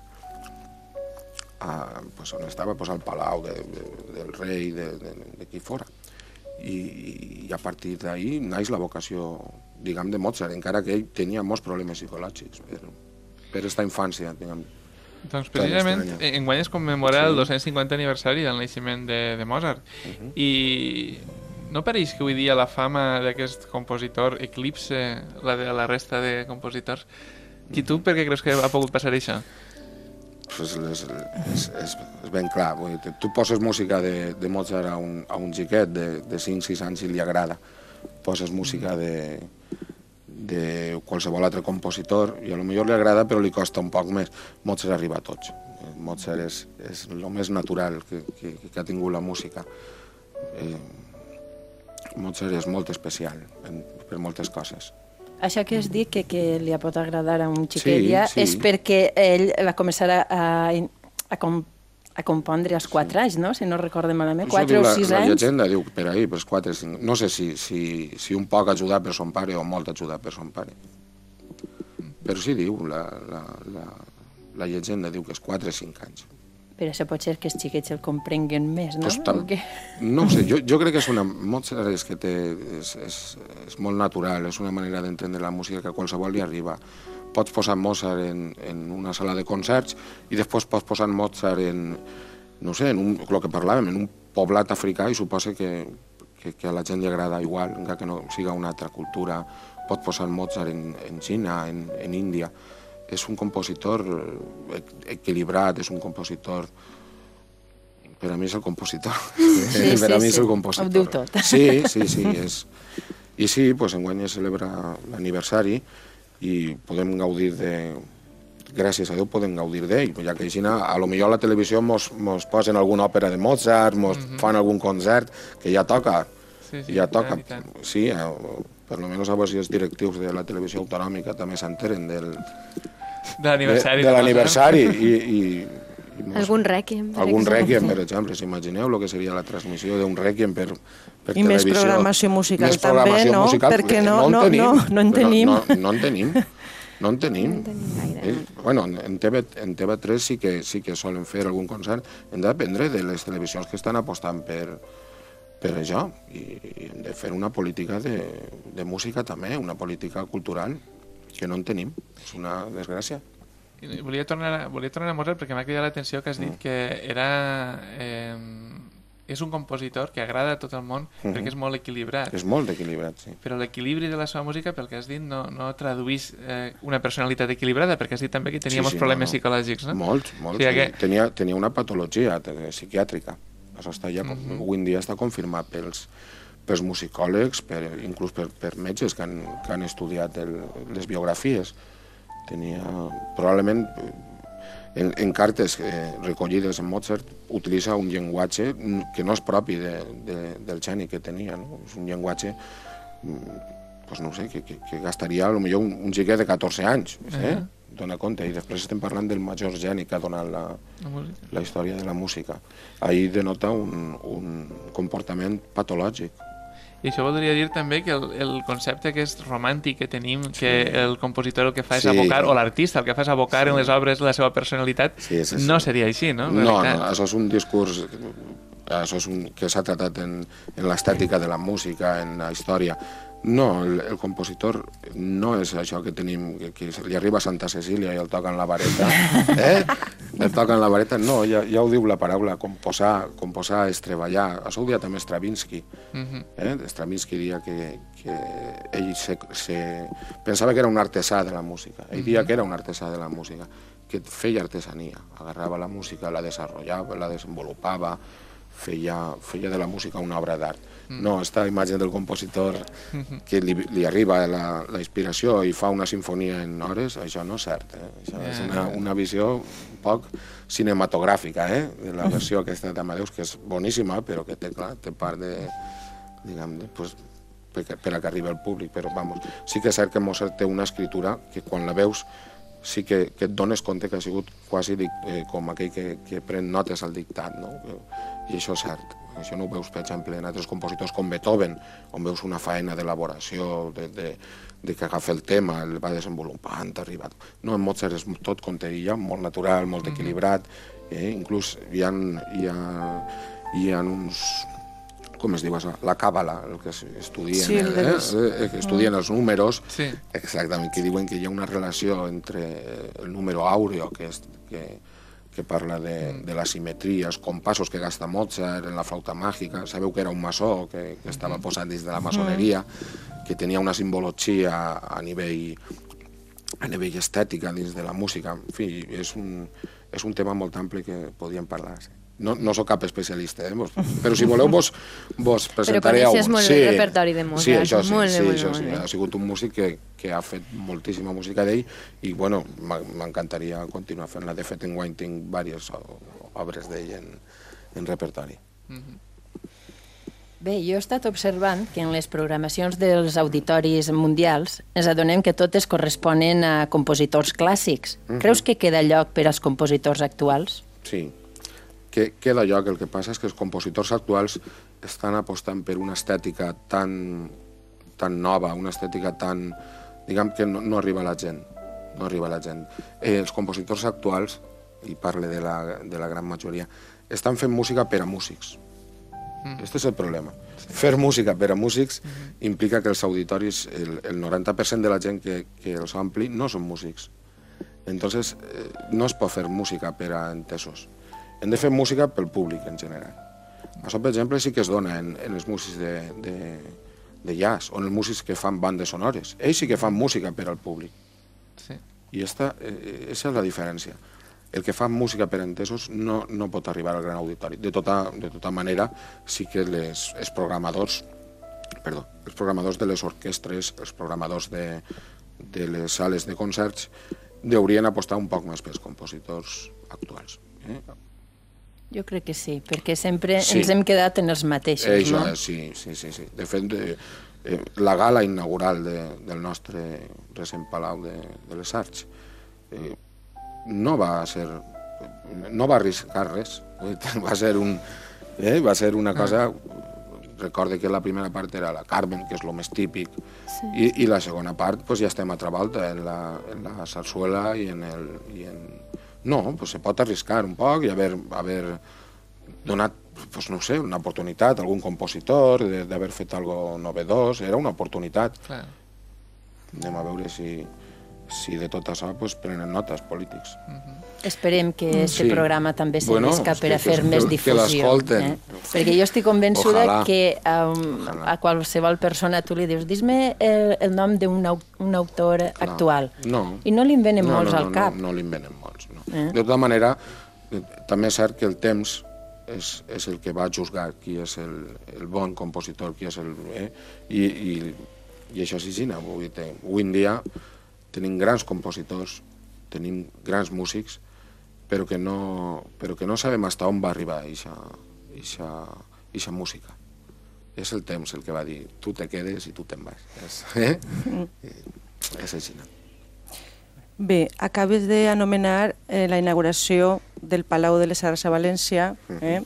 E: a, pues on estava, pues al palau de, de, del rei, de, de, de qui fora. I, i a partir d'ahir naix la vocació, diguem, de Mozart, encara que ell tenia molts problemes psicològics per, per esta infància, diguem.
G: Doncs precisament enguany es commemora sí. el dos-cents cinquanta aniversari del naixement de, de Mozart. Uh -huh. I no pareix que avui dia la fama d'aquest compositor eclipse la de la resta de compositors? I tu per què creus que ha pogut passar això?
E: Pues és, és, és, és ben clar. Vull dir, tu poses música de, de Mozart a un, a un xiquet de, de cinc sis anys i li agrada. Poses música de, de qualsevol altre compositor i a lo millor li agrada però li costa un poc més. Mozart arriba a tots. Mozart és, és el més natural que, que, que ha tingut la música. Eh, Mozart és molt especial en, per moltes coses.
A: Això que has dit, que, que li pot agradar a un xiquet
E: sí,
A: ja,
E: sí.
A: és perquè ell va començar a, a, a, com, a compondre als quatre sí. anys, no? Si no recordo malament, quatre o sis
E: la,
A: anys.
E: La llegenda diu per ahir, per quatre, cinc... No sé si, si, si un poc ajudat per son pare o molt ajudat per son pare. Però sí diu, la, la, la, la llegenda diu que és quatre o cinc anys.
A: Però això pot ser que els xiquets el comprenguen més, no?
E: Pues tam... No ho sé, jo, jo crec que és una... Mozart és que té... És, és, és molt natural, és una manera d'entendre la música que a qualsevol li arriba. Pots posar Mozart en, en una sala de concerts i després pots posar Mozart en, no sé, en un, el que parlàvem, en un poblat africà i suposa que, que, que a la gent li agrada igual, encara que no siga una altra cultura. Pots posar Mozart en, en Xina, en, en Índia. És un compositor equilibrat, és un compositor... Per a mi és el compositor.
A: Sí,
E: per a
A: sí,
E: mi és el compositor.
A: Ho diu tot.
E: Sí, sí, sí. És... I sí, pues, enguany es celebra l'aniversari i podem gaudir de... Gràcies a Déu podem gaudir d'ell, ja que així, a lo millor a la televisió mos, mos posen alguna òpera de Mozart, mos mm -hmm. fan algun concert, que ja toca.
G: Sí, sí,
E: ja toca.
G: tant, tant.
E: Sí, eh, per lo menos a veure si els directius de la televisió autonòmica també s'enteren del...
G: De l'aniversari.
E: De, de l'aniversari i, i, i mos...
B: Algun rèquiem.
E: Algun rèquiem, per exemple, si imagineu el que seria la transmissió d'un rèquiem per, per
F: I
E: televisió.
F: més programació musical
E: més
F: també,
E: programació
F: no?
E: Musical,
F: perquè no,
E: no,
F: no,
E: en tenim,
F: no, no en tenim.
E: No, no en tenim. No en tenim.
B: No en tenim gaire.
E: Eh, bueno, en T V, en T V tres sí que, sí que solen fer algun concert. Hem d'aprendre de les televisions que estan apostant per, per això i, i hem de fer una política de, de música també, una política cultural que no en tenim. És una desgràcia.
G: Volia tornar, volia tornar a Mozart perquè m'ha cridat l'atenció que has dit mm. que era... Eh, és un compositor que agrada a tot el món mm-hmm. perquè és molt equilibrat.
E: És molt equilibrat, sí.
G: Però l'equilibri de la seva música, pel que has dit, no, no traduís eh, una personalitat equilibrada, perquè has dit també que tenia sí, molts sí, problemes no, no. psicològics, no?
E: Molts, molts. O sigui, que... tenia, tenia una patologia psiquiàtrica. Això està ja, mm-hmm. avui en dia està confirmat pels, pels musicòlegs, per, inclús per, per metges que han, que han estudiat el, les biografies. Tenia, probablement, en, en cartes eh, recollides en Mozart, utilitza un llenguatge que no és propi de, de, del geni que tenia, no? És un llenguatge, pues no sé, que, que, que gastaria potser un, un xiquet de catorze anys, eh? Uh -huh. Dona compte, i després estem parlant del major geni que ha donat la, la, la història de la música. Ahir denota un, un comportament patològic.
G: I això voldria dir també que el, el concepte aquest romàntic que tenim, sí. que el compositor el que fa és sí. abocar, o l'artista el que fa és abocar sí. en les obres la seva personalitat, sí, no seria així, no?
E: No, no, això és un discurs això és un, que s'ha tratat en, en l'estètica de la música, en la història. No, el, el compositor no és això que tenim, que, que li arriba a Santa Cecília i el toquen la vareta, eh? El toquen la vareta, no, ja, ja ho diu la paraula, composar, composar és treballar. Això ho dia també Stravinsky. Eh? Stravinsky dia que, que ell se, se... pensava que era un artesà de la música, ell dia que era un artesà de la música, que feia artesania, agarrava la música, la desenvolupava, la desenvolupava, feia, feia de la música una obra d'art. No, aquesta imatge del compositor que li, li arriba la, la inspiració i fa una sinfonia en hores, això no és cert. Eh? Això és una, una visió un poc cinematogràfica, eh? De la versió aquesta d'Amadeus, que és boníssima, però que té, clar, té part de, diguem, de, pues, per, per a que arribi al públic. Però, vamos, sí que és cert que Mozart té una escritura que quan la veus sí que, que et dones compte que ha sigut quasi eh, com aquell que, que pren notes al dictat, no? I això és cert. Això no ho veus, per exemple, en altres compositors com Beethoven, on veus una faena d'elaboració, de, de, de que agafa el tema, el va desenvolupant, arriba... No, en Mozart és tot com t'deia, molt natural, molt equilibrat, eh? Inclús hi ha, hi, ha, hi ha uns... com es diu això? La càbala, el que estudien, sí, el eh? Eh? que estudien els números, sí. Exactament, que diuen que hi ha una relació entre el número àureo, que és... Que, que parla de, de la simetria, els compassos que gasta Mozart en la flauta màgica. Sabeu que era un maçó que, que estava posat dins de la maçoneria, que tenia una simbologia a nivell, a nivell estètica dins de la música. En fi, és un, és un tema molt ample que podíem parlar. Sí. No, no sóc cap especialista, eh? Però si voleu vos, vos presentaré...
B: Però coneixes molt sí, el repertori de Mozart.
E: Sí, això sí,
B: molt,
E: sí,
B: molt,
E: això
B: molt,
E: sí.
B: molt
E: Ha sigut un músic que, que ha fet moltíssima música d'ell i, bueno, m'encantaria continuar fent-la. De fet, enguany tinc diverses obres d'ell en, en repertori.
A: Bé, jo he estat observant que en les programacions dels auditoris mundials ens adonem que totes corresponen a compositors clàssics. Mm-hmm. Creus que queda lloc per als compositors actuals?
E: Sí. Que queda lloc, el que passa és que els compositors actuals estan apostant per una estètica tan, tan nova, una estètica tan... diguem que no, no arriba a la gent. no arriba a la gent. Eh, els compositors actuals, i parle de la, de la gran majoria, estan fent música per a músics. Mm. Este és el problema. Sí. Fer música per a músics mm-hmm. implica que els auditoris, el, el noranta per cent de la gent que, que els ompli no són músics. Entonces, eh, no es pot fer música per a entesos. Hem de fer música pel públic en general. Això, per exemple, sí que es dona en, en els músics de, de, de jazz, o en els músics que fan bandes sonores. Ells sí que fan música per al públic. Sí. I aquesta eh, és la diferència. El que fa música per entesos no, no pot arribar al gran auditori. De tota, de tota manera, sí que les, els programadors, perdó, els programadors de les orquestres, els programadors de, de les sales de concerts, haurien apostar un poc més pels compositors actuals. Eh?
A: Jo crec que sí, perquè sempre sí. ens hem quedat en els mateixos,
E: eh,
A: no?
E: Això, sí, sí, sí, sí. De fet, de, eh, la gala inaugural de, del nostre recent Palau de, de les Arts eh, no va ser... no va arriscar res. Va ser, un, eh, va ser una cosa... Recorde que la primera part era la Carmen, que és el més típic, sí. i, i la segona part pues, ja estem a Travolta, en la, en la sarsuela i en el... I en... No, pues se pot arriscar un poc i haver, haver donat, pues no sé, una oportunitat a algun compositor, d'haver fet algo novedós, era una oportunitat. Clar. Anem a veure si, si de tot això pues, prenen notes polítics.
A: Uh-huh. Esperem que aquest
E: sí.
A: programa també servisca
E: bueno,
A: per a fer
E: que,
A: més
E: que,
A: difusió.
E: Que
A: eh? Perquè jo estic convençuda
E: Ojalà.
A: que um, a qualsevol persona tu li dius dis-me el, el nom d'un un autor Clar. actual.
E: No.
A: I no li en venen
E: no,
A: molts
E: no,
A: al
E: no,
A: cap.
E: No, no li en venen molts. No.
A: Eh?
E: De tota manera, també és cert que el temps és, és el que va juzgar qui és el, el bon compositor, qui és el... Eh? I, i, I això és així. Avui, avui en dia tenim grans compositors, tenim grans músics, però que no, però que no sabem fins on va arribar aquesta música. És el temps el que va dir, tu te quedes i tu te'n vas. És, eh? És així.
F: Bé, acabes d'anomenar eh, la inauguració del Palau de les Arts a València. Eh?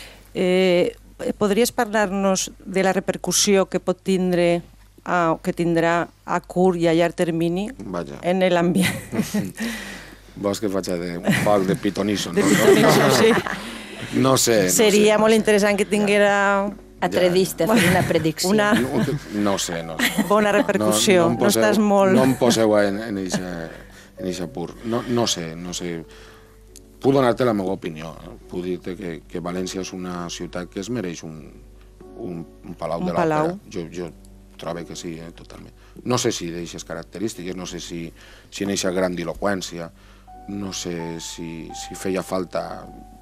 F: Eh, podries parlar-nos de la repercussió que pot tindre a, que tindrà a curt i a llarg termini
E: Vaja.
F: en l'ambient?
E: Vols que faig un poc de pitonisso, no?
F: De pitonisso, sí.
E: No sé. No
F: Seria
E: sé,
F: molt
E: no sé.
F: interessant que tinguera...
A: Atrevista, ja. fer una predicció.
F: Una...
E: No, no sé, no sé.
F: Bona repercussió, no, no,
E: no, poseu,
F: no estàs molt...
E: No em poseu en aquest pur. No, no sé, no sé. Puc donar-te la meva opinió. Eh? Puc dir-te que, que València és una ciutat que es mereix un, un, un palau
F: un
E: de l'òpera.
F: Palau.
E: Jo, jo trobo que sí, eh, totalment. No sé si d'aixes característiques, no sé si, si en eixa grandiloquència, no sé si, si feia falta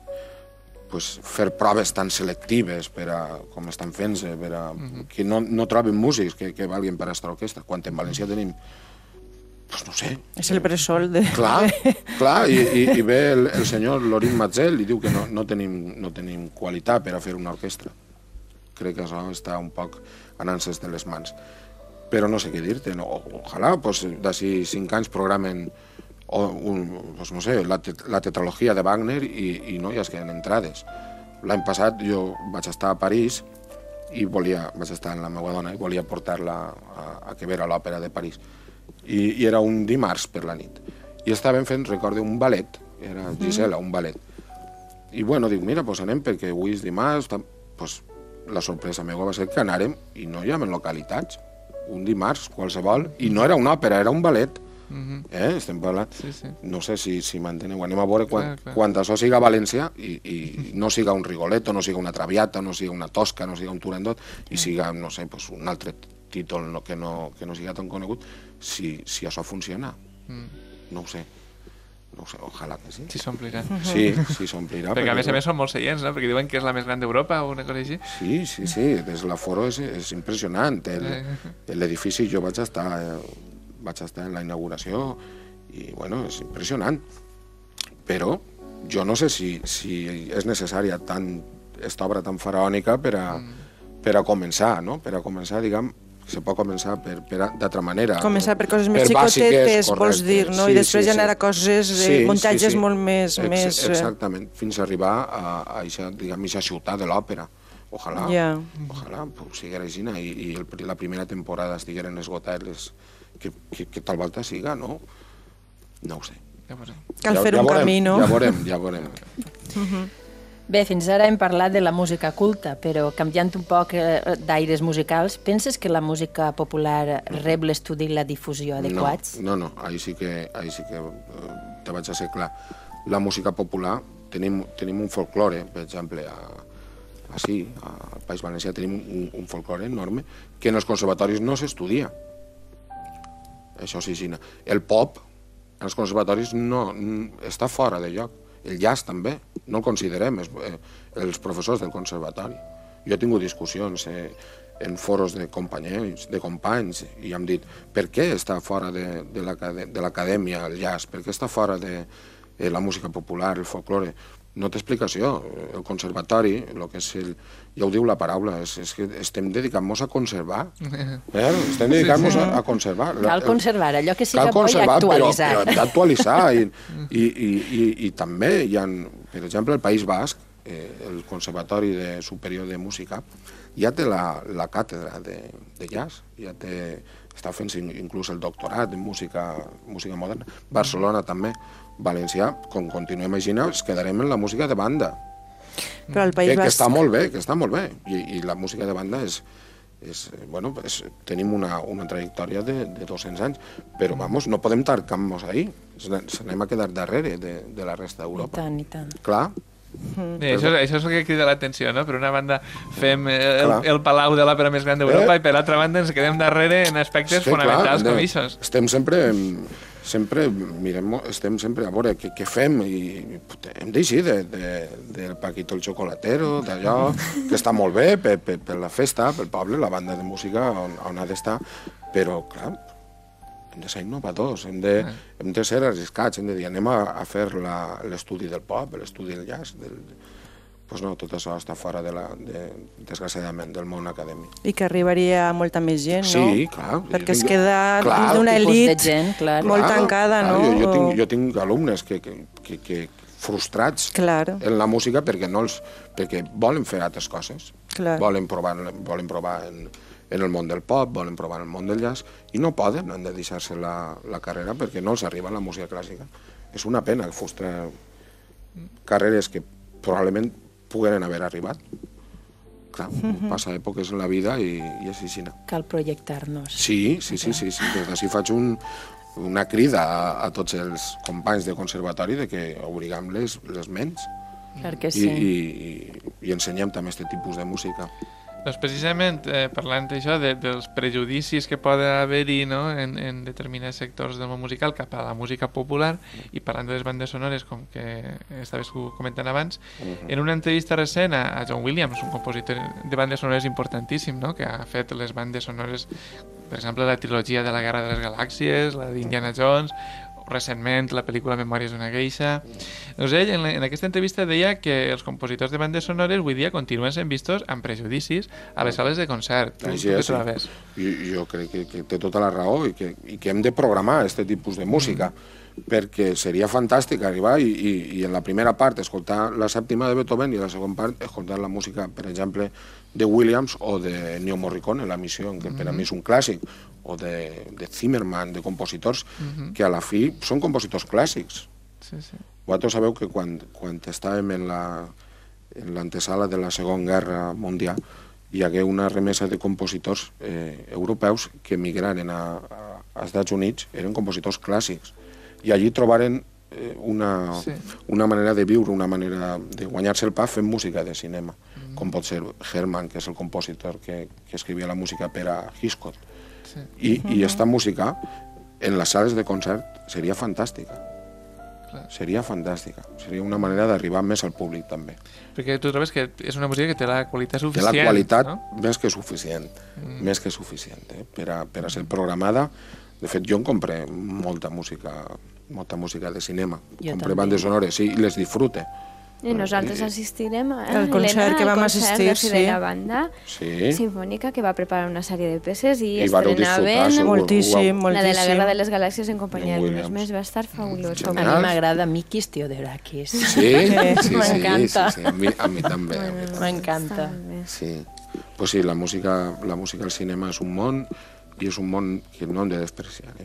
E: pues, fer proves tan selectives per a, com estan fent-se, per a, uh-huh. que no, no troben músics que, que valguin per a estar orquestra, quan en València tenim, pues no sé...
F: És el bressol de...
E: Clar, clar i, i, i ve el, el senyor Lorin Matzel i diu que no, no, tenim, no tenim qualitat per a fer una orquestra. Crec que això està un poc anant-se's de les mans. Però no sé què dir-te, no, ojalà pues, d'ací cinc anys programen o un, pues no sé, la, te, la tetralogia de Wagner i, i no hi es queden entrades. L'any passat jo vaig estar a París i volia, vaig estar amb la meva dona i volia portar-la a, a que vera l'òpera de París. I, I era un dimarts per la nit. I estaven fent, recorde, un ballet, era Gisela, un ballet. I bueno, dic, mira, pues anem perquè avui és dimarts, pues, la sorpresa meva va ser que anàrem i no hi ha localitats. Un dimarts, qualsevol, i no era una òpera, era un ballet. Uh-huh. eh? Estem parlant, sí, sí. No sé si, si m'enteneu, anem a veure quan, clar, clar. quan això siga a València i, i no siga un Rigoletto, no siga una Traviata, no siga una Tosca, no siga un Turandot i siga, no sé, pues, un altre títol no, que, no, que no siga tan conegut, si, si això funciona. Mm. No ho sé. No ho sé, ojalà que sí.
G: Sí, s'omplirà.
E: Sí, sí, s'omplirà.
G: Perquè, perquè a més a més són molts seients, no? Perquè diuen que és la més gran d'Europa o una cosa així.
E: Sí, sí, sí, des l'aforo és, és impressionant. L'edifici jo vaig estar... Eh, vaig estar en la inauguració i, bueno, és impressionant. Però jo no sé si, si és necessària tant aquesta obra tan faraònica per a, mm. per a començar, no? Per a començar, diguem, se pot començar per, per d'altra manera.
F: Començar per coses més xicotetes, vols dir, no?
E: Sí,
F: I després
E: sí,
F: ja anar
E: sí.
F: a coses, de
E: sí,
F: muntatges
E: sí, sí.
F: molt més...
E: Ex
F: més
E: exactament, fins a arribar a, a eixa, diguem, eixa ciutat de l'òpera. Ojalà, yeah. ojalà, pues, siguera així, i, i el, la primera temporada estigueren esgotades les, que, que, que tal volta siga, no? No ho sé.
F: Cal fer un camí, no?
E: Ja veurem, ja veurem.
A: Bé, fins ara hem parlat de la música culta, però canviant un poc d'aires musicals, penses que la música popular rep l'estudi i la difusió adequats?
E: No, no, no. Ahí sí que, ahí sí que te vaig a ser clar. La música popular, tenim, tenim un folklore, per exemple, a, així, al País Valencià tenim un, un folklore enorme que en els conservatoris no s'estudia. Això sí, sí. El pop, en els conservatoris, no, està fora de lloc. El jazz també, no el considerem, els, eh, els professors del conservatori. Jo he tingut discussions eh, en foros de companys, de companys, i hem dit, per què està fora de, de l'acadèmia el jazz? Per què està fora de eh, la música popular, el folklore? No té explicació. El conservatori, el que és el, ja ho diu la paraula, és, és que estem dedicant-nos a conservar. Eh? Estem dedicant-nos a, a conservar.
A: Cal conservar allò que siga bo i
E: Però,
A: actualitzar.
E: però hem d'actualitzar. I, i, i, i, I també hi ha, per exemple, el País Basc, eh, el Conservatori de Superior de Música, ja té la, la càtedra de, de jazz, ja té, està fent inclús el doctorat en música, música moderna. Barcelona també. Valencià, com continuem així, es quedarem en la música de banda.
F: Però el País
E: que,
F: Basc...
E: que està molt bé, que està molt bé. I, i la música de banda és... és bueno, és, tenim una, una trajectòria de, de dos-cents anys, però, vamos, no podem tancar-nos ahí. S'anem a quedar darrere de, de la resta d'Europa.
A: I tant, i tant.
E: Clar.
G: Mm. Sí, això, això és el que crida l'atenció, no? Per una banda fem el, el palau de l'òpera més gran d'Europa eh? i per l'altra banda ens quedem darrere en aspectes sí, fonamentals clar, com aquests.
E: Estem sempre... sempre mirem, estem sempre a veure què, què fem i hem d'eixir de, de, del Paquito el Chocolatero, d'allò que està molt bé per, per, per la festa, pel poble, la banda de música on, on ha d'estar, però clar, hem de ser innovadors, hem de, hem de ser arriscats, hem de dir anem a, a fer l'estudi del pop, l'estudi del jazz, del... Pues no, tot això està fora, de la, de, desgraciadament, del món acadèmic.
F: I que arribaria a molta més gent, no?
E: Sí, clar.
F: Perquè es queda dins d'una elit
A: gent, clar.
F: molt clar, tancada,
E: clar,
F: no?
E: Jo, jo, tinc, jo tinc alumnes que, que, que, que frustrats
F: claro.
E: en la música perquè, no els, perquè volen fer altres coses.
F: Claro.
E: Volen provar, volen provar en, en el món del pop, volen provar en el món del jazz, i no poden, han de deixar-se la, la carrera perquè no els arriba la música clàssica. És una pena frustrar carreres que probablement pogueren haver arribat. Clar, uh-huh. passa èpoques en la vida i, i és així.
A: Cal projectar-nos.
E: Sí, sí, sí, sí, sí. Des d'ací faig un, una crida a, a tots els companys de conservatori de que obriguem les, les ments
A: Clar que sí.
E: i, i, i ensenyem també aquest tipus de música.
G: Doncs precisament, eh, parlant d'això, de, dels prejudicis que poden haver-hi no, en, en determinats sectors del món musical cap a la música popular, i parlant de les bandes sonores, com que estaves comentant abans, uh-huh. en una entrevista recent a, a John Williams, un compositor de bandes sonores importantíssim, no, que ha fet les bandes sonores, per exemple, la trilogia de la Guerra de les Galàxies, la d'Indiana Jones, recentment la pel·lícula Memòries d'una geisha. Doncs ell, en, en aquesta entrevista, deia que els compositors de bandes sonores avui dia continuen sent vistos amb prejudicis a les sales de concert. Tu,
E: Així,
G: tu
E: sí. jo, jo crec que, que té tota la raó i que, i que hem de programar aquest tipus de música, mm. perquè seria fantàstic arribar i, i, i en la primera part escoltar la sèptima de Beethoven i en la segona part escoltar la música, per exemple, de Williams o de Ennio Morricone, La missió, que per a mi és un clàssic, o de, de Zimmerman, de compositors uh-huh. que a la fi són compositors clàssics.
G: Sí, sí.
E: Vosaltres sabeu que quan, quan estàvem en la, en l'antesala de la Segona Guerra Mundial hi hagué una remesa de compositors eh, europeus que emigraren a, a, als Estats Units, eren compositors clàssics, i allí trobaren eh, una, sí. una manera de viure, una manera de guanyar-se el pa fent música de cinema, mm. com pot ser Herman, que és el compositor que, que escrivia la música per a Hitchcock. Sí. I, i esta música en les sales de concert seria fantàstica. Clar. Seria fantàstica. Seria una manera d'arribar més al públic també.
G: Perquè tu trobes que és una música que té la qualitat suficient.
E: Té la qualitat
G: no?
E: més que suficient. Mm. Més que suficient. Eh? Per, a, per a ser programada. De fet, jo en compré molta música, molta música de cinema.
A: Jo
E: compré
A: també.
E: bandes sonores, sí, i les disfrute.
H: I nosaltres assistirem a
F: el concert que vam assistir,
H: sí. de la banda
E: sí.
H: sinfònica que va preparar una sèrie de peces i,
E: I
H: estrenaven
F: moltíssim, moltíssim.
H: la de la Guerra de les Galàxies en companyia de Luis Més, va estar fabulós.
A: A mi m'agrada Mikis Theodorakis.
E: Sí, sí, sí,
A: m'encanta.
E: Sí, sí, a mi, a mi també.
A: M'encanta.
E: Sí. Pues sí, la música, la música al cinema és un món i és un món que no hem de despreciar, eh?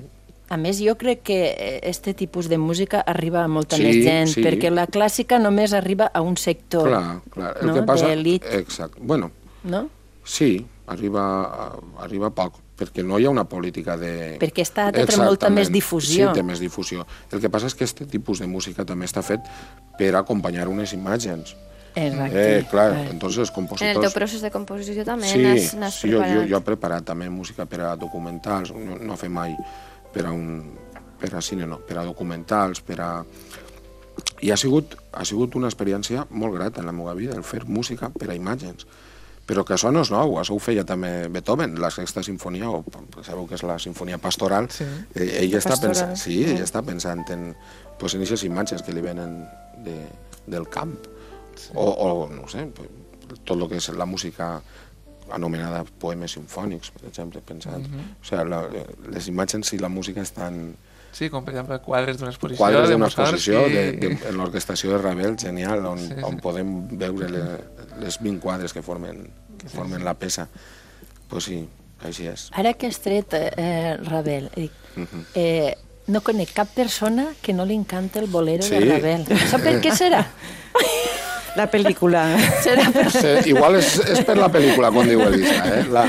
A: A més, jo crec que aquest tipus de música arriba a molta
E: Sí,
A: més gent,
E: sí.
A: perquè la clàssica només arriba a un sector,
E: Clar, clar. El
A: no?
E: que passa...
A: d'elit,
E: Exacte. Bueno,
A: no?
E: sí, arriba, arriba poc, perquè no hi ha una política de...
A: Perquè està a treure molta més difusió.
E: Sí, té més difusió. El que passa és que aquest tipus de música també està fet per acompanyar unes imatges.
A: Exacte.
E: Eh, clar,
A: Eh.
E: entonces els compositors...
H: En el teu procés de composició també
E: Sí,
H: n'has, n'has
E: sí jo, jo,
H: preparat.
E: jo he preparat també música per a documentals, no, no fer mai per a, un, per a cine, no, per a documentals, per a... I ha sigut, ha sigut una experiència molt grata en la meva vida, el fer música per a imatges. Però que això no és nou, això ho feia també Beethoven, la sexta sinfonia, o sabeu que és la sinfonia pastoral, sí. eh, ell, està
F: Pastoral.
E: pensant, sí, ell està pensant en, pues, en aquestes imatges que li venen de, del camp, sí. o, o no sé, tot el que és la música anomenada poemes sinfònics, per exemple, pensant. Mm -hmm. O sigui, la, les imatges i la música estan...
G: Sí, com per exemple quadres d'una exposició
E: Quadres
G: de
E: d'una
G: Mozart
E: exposició
G: i...
E: de, de, en l'orquestació de Ravel, genial, on,
G: Sí, sí.
E: on podem veure le, les vint quadres que formen, que formen la peça. Pues sí, així és.
A: Ara que has tret eh, Ravel, dic,
E: Uh -huh.
A: eh, no conec cap persona que no li encanta el bolero
E: Sí.
A: de Ravel. Sap per què serà?
F: La pel·lícula.
A: Serà per...
E: Sí, igual és, és per la pel·lícula, com diu Elisa. Eh? La,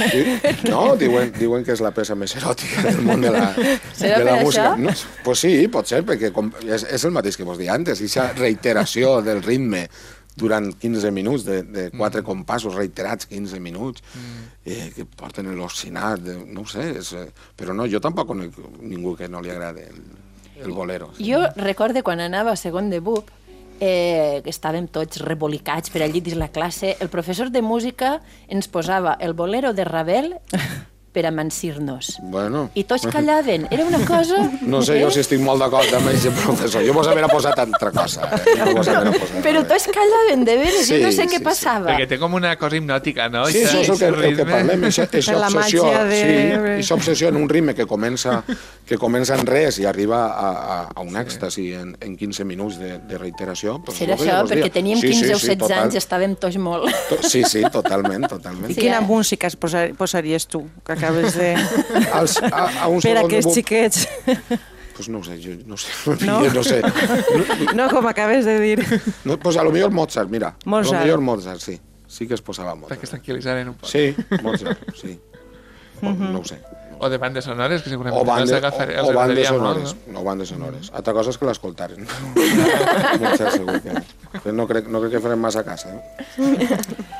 E: no, diuen, diuen que és la peça més eròtica del món de la,
A: Serà
E: de la
A: per
E: música.
A: això?
E: No, pues sí, pot ser, perquè com, és, és el mateix que vos deia antes, aquesta reiteració del ritme durant quinze minuts, de, de quatre mm. compassos reiterats, quinze minuts, mm. eh, que porten l'oscinat, no ho sé, és, eh, però no, jo tampoc conec ningú que no li agradi el, el bolero. Sí.
A: Jo recorde quan anava a segon de B U P, eh, que estàvem tots rebolicats per allí dins la classe, el professor de música ens posava el bolero de Ravel per amansir-nos.
E: Bueno.
A: I tots callaven. Era una cosa...
E: No sé jo si estic molt d'acord amb aquest professor. Jo vos haver posat altra cosa. Eh? No vos haver posat
A: Però tots callaven, de veres,
E: Sí,
A: jo no sé
E: sí,
A: què
E: sí.
A: passava.
G: Perquè té com una cosa hipnòtica, no?
E: Sí, això és el que, el que parlem, aquesta
F: La
E: obsessió,
F: màgia de-
E: sí, aquesta obsessió en un ritme que comença, que comença en res i arriba a, a, a un èxtasi en, en quinze minuts de, de reiteració. Pues
A: Serà
E: jo que
A: això,
E: vos
A: perquè
E: dia.
A: teníem
E: Sí,
A: quinze
E: sí,
A: o
E: sí,
A: setze
E: total.
A: anys i estàvem tots molt...
E: To- Sí, sí, totalment, totalment.
F: I
A: Sí,
F: quina
A: eh?
F: música es posa, posaries tu, que acabes de...
E: Als, a, a un
F: per
E: segon de
F: aquests
E: bu-
F: xiquets?
E: Pues no ho sé, jo no sé.
F: No?
E: No, no sé. No,
F: No, com acabes de dir.
E: no, pues a lo millor Mozart, mira.
F: Mozart.
E: A lo millor Mozart, sí. Sí que es posava Mozart.
G: Perquè es tranquil·litzaren un poc.
E: Sí, Mozart, sí. O, no ho sé.
G: O de bandes sonores, que segurament
E: O, bande,
G: els agafar-
E: o,
G: els
E: o bandes
G: agradaria molt,
E: sonores,
G: no?
E: no? O bandes sonores. Altra cosa és que l'escoltaren. Mozart segur que... que no, crec, no crec que farem massa casa, eh?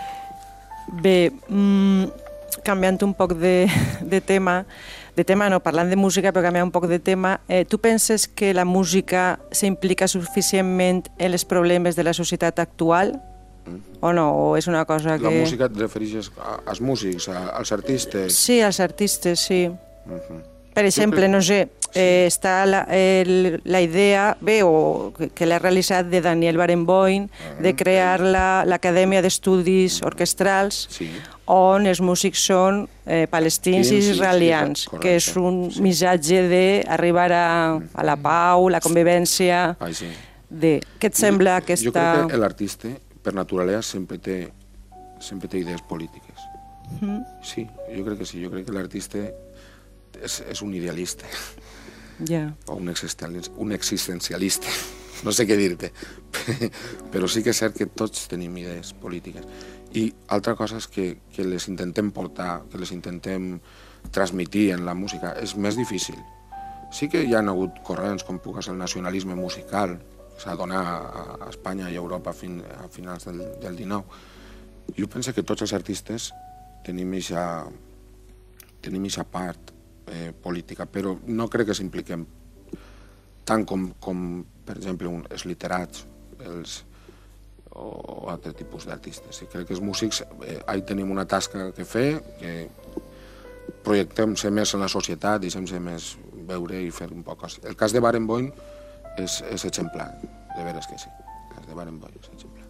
F: Bé, mmm, canviant un poc de, de tema, de tema no, parlant de música, però canviant un poc de tema, eh, tu penses que la música s'implica suficientment en els problemes de la societat actual? O no? O és una cosa que...
E: La música et refereixes a- als músics, a, als artistes?
F: Sí, als artistes, sí.
E: Uh -huh.
F: Per exemple, no sé, eh, està la, el, la idea, bé, o que, que l'ha realitzat de Daniel Barenboim, de crear la- l'Acadèmia d'Estudis Orquestrals,
E: Sí.
F: on els músics són eh, palestins
E: Sí,
F: i
E: sí, sí,
F: israelians,
E: correcte,
F: que és un
E: sí.
F: missatge d'arribar a, a la pau, la convivència...
E: Ai, sí.
F: De... Què et sembla aquesta...
E: Jo crec que l'artista, per naturalesa, sempre té, sempre té idees polítiques.
F: Mm.
E: Sí, jo crec que sí. Jo crec que l'artista és, és un idealista.
F: Ja.
E: O un existencialista, un existencialista. No sé què dir-te. Però sí que és cert que tots tenim idees polítiques. I altra cosa és que, que les intentem portar, que les intentem transmitir en la música. És més difícil. Sí que hi ha hagut corrents com puga ser el nacionalisme musical, que s'ha donat a, a Espanya i a Europa fin, a finals del, del dinou. Jo penso que tots els artistes tenim eixa, tenim eixa part eh, política, però no crec que s'impliquem tant com, com per exemple, un, els literats els, o, o altre tipus d'artistes. I crec que els músics, eh, ahí tenim una tasca que fer, que projectem-se més en la societat, deixem-se més veure i fer un poc coses. El cas de Barenboim és, és exemplar, de veres que sí. El cas de Barenboim és exemplar.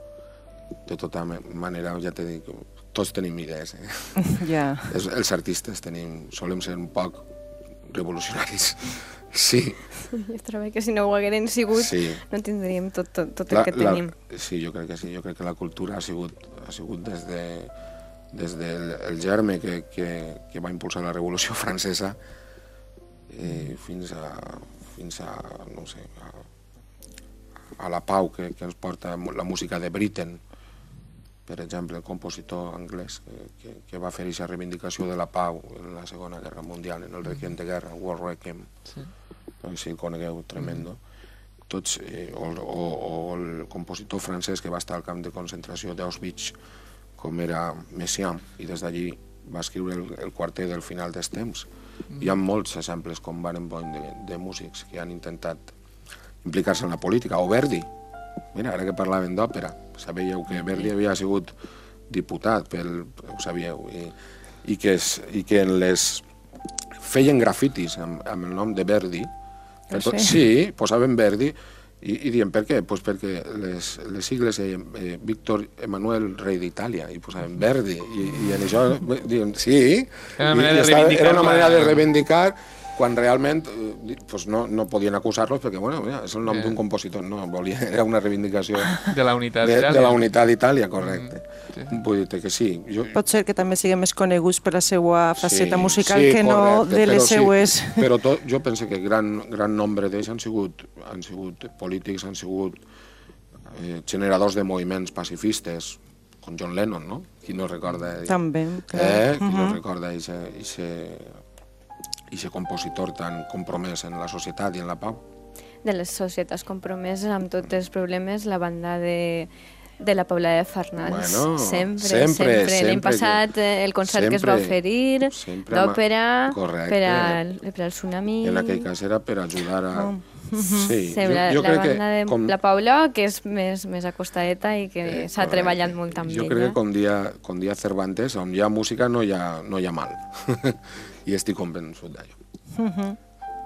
E: De tota manera, ja t'he dit, tots tenim idees, eh?
F: Ja.
E: Els, els artistes tenim, solem ser un poc revolucionaris. Sí.
H: Jo trobo que si no ho hagueren sigut
E: Sí.
H: no tindríem tot, tot, tot el
E: La-
H: que
E: la-
H: tenim.
E: Sí, jo crec que sí. Jo crec que la cultura ha sigut, ha sigut des de des del el germe que, que, que va impulsar la Revolució Francesa, eh, fins a, fins a, no sé, a, a la pau que, que ens porta la música de Britten, per exemple, el compositor anglès que, que, que va fer aquesta reivindicació de la pau en la Segona Guerra Mundial, en el Requiem de Guerra, War Requiem, sí. No sé si el conegueu, tremendo. Mm. Tots, eh, o, o, o el compositor francès que va estar al camp de concentració d'Auschwitz, com era Messiaen, i des d'allí va escriure el, el quartet del final dels temps. Mm. Hi ha molts exemples com Barenboim de, de músics que han intentat implicar-se en la política, o Verdi. Mira, ara que parlaven d'òpera, sabíeu que Verdi havia sigut diputat, pel, ho sabíeu, i, i, que, es, i que en les feien grafitis amb, amb el nom de Verdi.
F: Ah,
E: tot,
F: sí?
E: Sí, posaven Verdi, i, i diuen, per què? Pues perquè les, les sigles deien eh, Víctor Emanuel, rei d'Itàlia, i posaven Verdi, i, i en això diuen, sí,
G: era una manera,
E: i,
G: de,
E: estava,
G: reivindicar
E: era una manera
G: la...
E: de reivindicar, quan realment eh, pues no, no podien acusar-los perquè, bueno, mira, és el nom yeah. d'un compositor, no, volia, era una reivindicació
G: de la unitat
E: de,
G: d'Itàlia.
E: de la unitat d'Itàlia, correcte. Mm, sí. Vull dir que sí. Jo...
F: Pot ser que també siguin més coneguts per la seva faceta
E: sí,
F: musical
E: sí,
F: que
E: correcte,
F: no de les seues...
E: Sí, però tot, jo penso que gran, gran nombre d'ells han sigut, han sigut polítics, han sigut eh, generadors de moviments pacifistes, com John Lennon, no? Qui no recorda...
F: També, clar.
E: Eh? Qui no
F: Uh-huh.
E: recorda ese, ese, ese compositor tan compromès en la societat i en la pau.
H: De les societats compromeses amb tots els problemes, la banda de, de la Paula de Farnals.
E: Bueno,
H: sempre,
E: sempre,
H: sempre. L'any
E: sempre
H: passat
E: que-
H: el concert que es va
E: sempre-
H: oferir
E: sempre ama-
H: d'òpera
E: correcte.
H: per al, per al tsunami.
E: En aquell cas era per ajudar a...
F: Oh.
E: Sí,
H: Sí, la,
E: jo, jo
H: la
E: crec
H: banda
E: que...
H: de
E: Com...
H: la Paula, que és més, més acostadeta i que
E: Eh,
H: s'ha
E: correcte.
H: treballat molt amb
E: Jo
H: ella.
E: crec que com dia, com dia Cervantes, on hi ha música no hi ha, no hi ha mal. I estic convençut d'allò.
F: Uh-huh.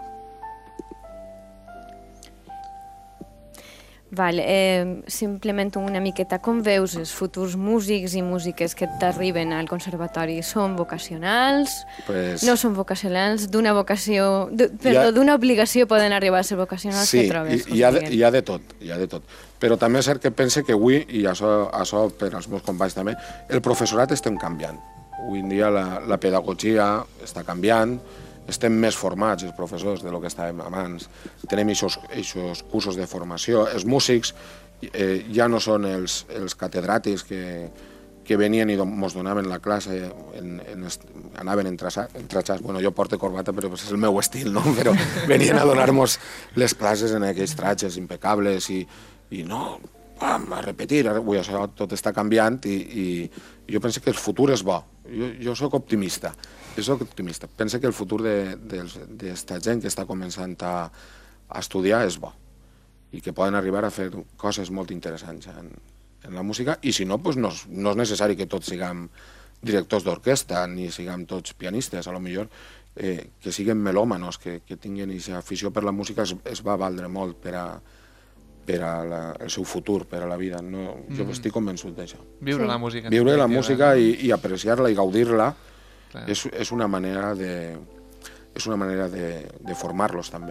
H: Vale, eh, simplement una miqueta, com veus els futurs músics i músiques que t'arriben al conservatori? Són vocacionals?
E: Pues...
H: No són vocacionals? D'una vocació... d- Perdó,
E: ha-
H: d'una obligació poden arribar a ser vocacionals?
E: Sí,
H: Què trobes?
E: hi, hi, ha de, hi ha de tot, hi ha de tot. Però també és cert que pense que avui, i això, això per als meus companys també, el professorat estem canviant. Avui en dia la, la pedagogia està canviant, estem més formats, els professors, de lo que estàvem abans. Tenim aquests cursos de formació. Els músics eh, ja no són els, els catedràtics que, que venien i ens donaven la classe, en, en est, anaven entrachats. Bueno, jo porto corbata, però és el meu estil, no? Però venien a donar-nos les classes en aquells tratges impecables i, i no, pam, a repetir. Avui això tot està canviant i, i jo penso que el futur és bo. Jo, jo sóc optimista. Jo soc optimista. Penso que el futur d'esta gent que està començant a, a estudiar és bo i que poden arribar a fer coses molt interessants en, en la música i si no, pues no, no és necessari que tots siguem directors d'orquestra ni siguem tots pianistes, a lo millor eh, que siguin melòmanos, que, que tinguin aquesta afició per la música es, es va valdre molt per a, per a la, el seu futur, per a la vida. No, jo mm. estic convençut d'això.
G: Viure sí. la música.
E: Viure la música i, i apreciar-la i gaudir-la
G: és,
E: és una manera de és una manera de, de formar-los també.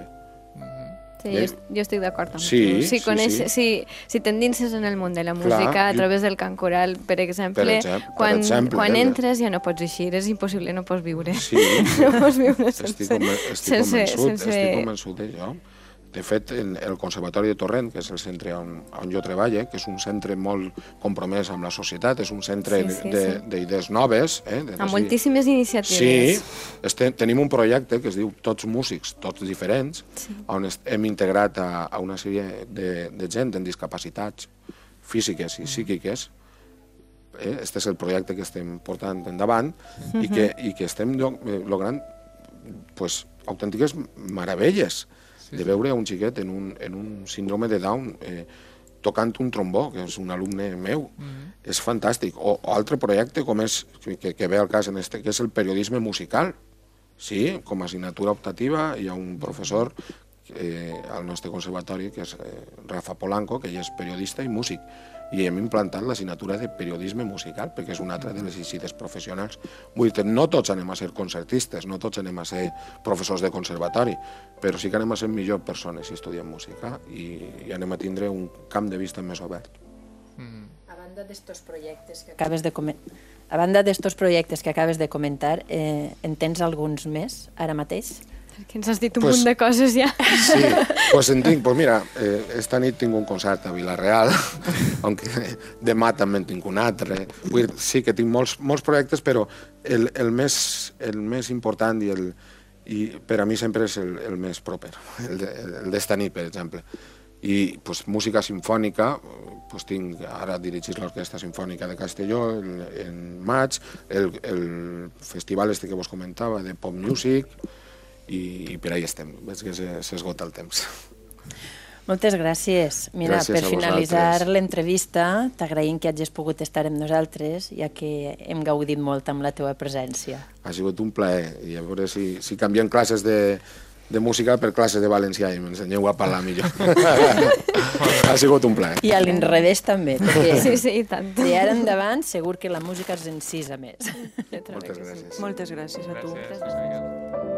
H: Sí, jo, jo estic d'acord amb
E: sí,
H: tu. Si,
E: sí,
H: coneixes,
E: sí.
H: si, si t'endinses en el món de la música
E: Clar,
H: a través del cant coral, per exemple,
E: per exemple,
H: quan,
E: per exemple,
H: quan
E: eh?
H: entres ja no pots eixir, és impossible, no pots viure.
E: Sí,
H: no pots viure sense...
E: estic, conven estic
H: sense,
E: convençut,
H: sense...
E: estic convençut d'això. De fet, en el Conservatori de Torrent, que és el centre on, on jo treballo, que és un centre molt compromès amb la societat, és un centre
H: Sí, sí,
E: d'idees
H: sí.
E: noves. Eh, de,
H: Amb moltíssimes iniciatives.
E: Sí, este, tenim un projecte que es diu Tots Músics, Tots Diferents, sí. on hem integrat a, a una sèrie de, de gent amb discapacitats físiques i psíquiques. Eh, este és el projecte que estem portant endavant uh-huh. i, que, i que estem logrant pues, autèntiques meravelles. Sí, de veure un xiquet en un, en un síndrome de Down eh, tocant un trombó, que és un alumne meu. Mm-hmm. És fantàstic. O, o altre projecte com és, que, que ve al cas en este, que és el periodisme musical. Sí, com a assignatura optativa hi ha un professor eh, al nostre conservatori, que és eh, Rafa Polanco, que ell és periodista i músic. I hem implantat l'assignatura de periodisme musical, perquè és una altra de les eixides professionals. Vull dir, no tots anem a ser concertistes, no tots anem a ser professors de conservatori, però sí que anem a ser millors persones si estudiem música i, i anem a tindre un camp de vista més obert.
A: Mm. A banda d'estos projectes que acabes de comentar, a banda d'estos projectes que acabes de comentar, eh, en tens alguns més ara mateix?
H: Que ens has dit un
E: Pues-
H: munt de coses ja.
E: Sí, doncs en tinc, doncs mira, eh, esta nit tinc un concert a Vila-real, aunque demà també en tinc un altre. Vull dir, sí que tinc molts, molts projectes, però el, el, més, el més important i, el, i per a mi sempre és el, el més proper, el de- el d'esta nit, per exemple. I pues, música sinfònica, pues, tinc ara dirigir l'Orquestra Sinfònica de Castelló en, en maig, el, el festival este que vos comentava de Pop Music, i, i per ahí estem. Veig que s'esgota el temps.
A: Moltes gràcies. Mira,
E: Gràcies
A: per
E: a
A: finalitzar
E: vosaltres.
A: l'entrevista, t'agraïm que hagis pogut estar amb nosaltres, ja que hem gaudit molt amb la teva presència.
E: Ha sigut un plaer, i a veure si, si canviem classes de, de música per classes de valencià i m'ensenyeu a parlar millor. Ha sigut un plaer.
A: I a l'inrevés també, perquè
H: Sí, sí, i tant.
A: d'ara endavant segur que la música ens encisa més.
E: Moltes gràcies.
F: Moltes gràcies a tu.
G: Gràcies, José Miguel.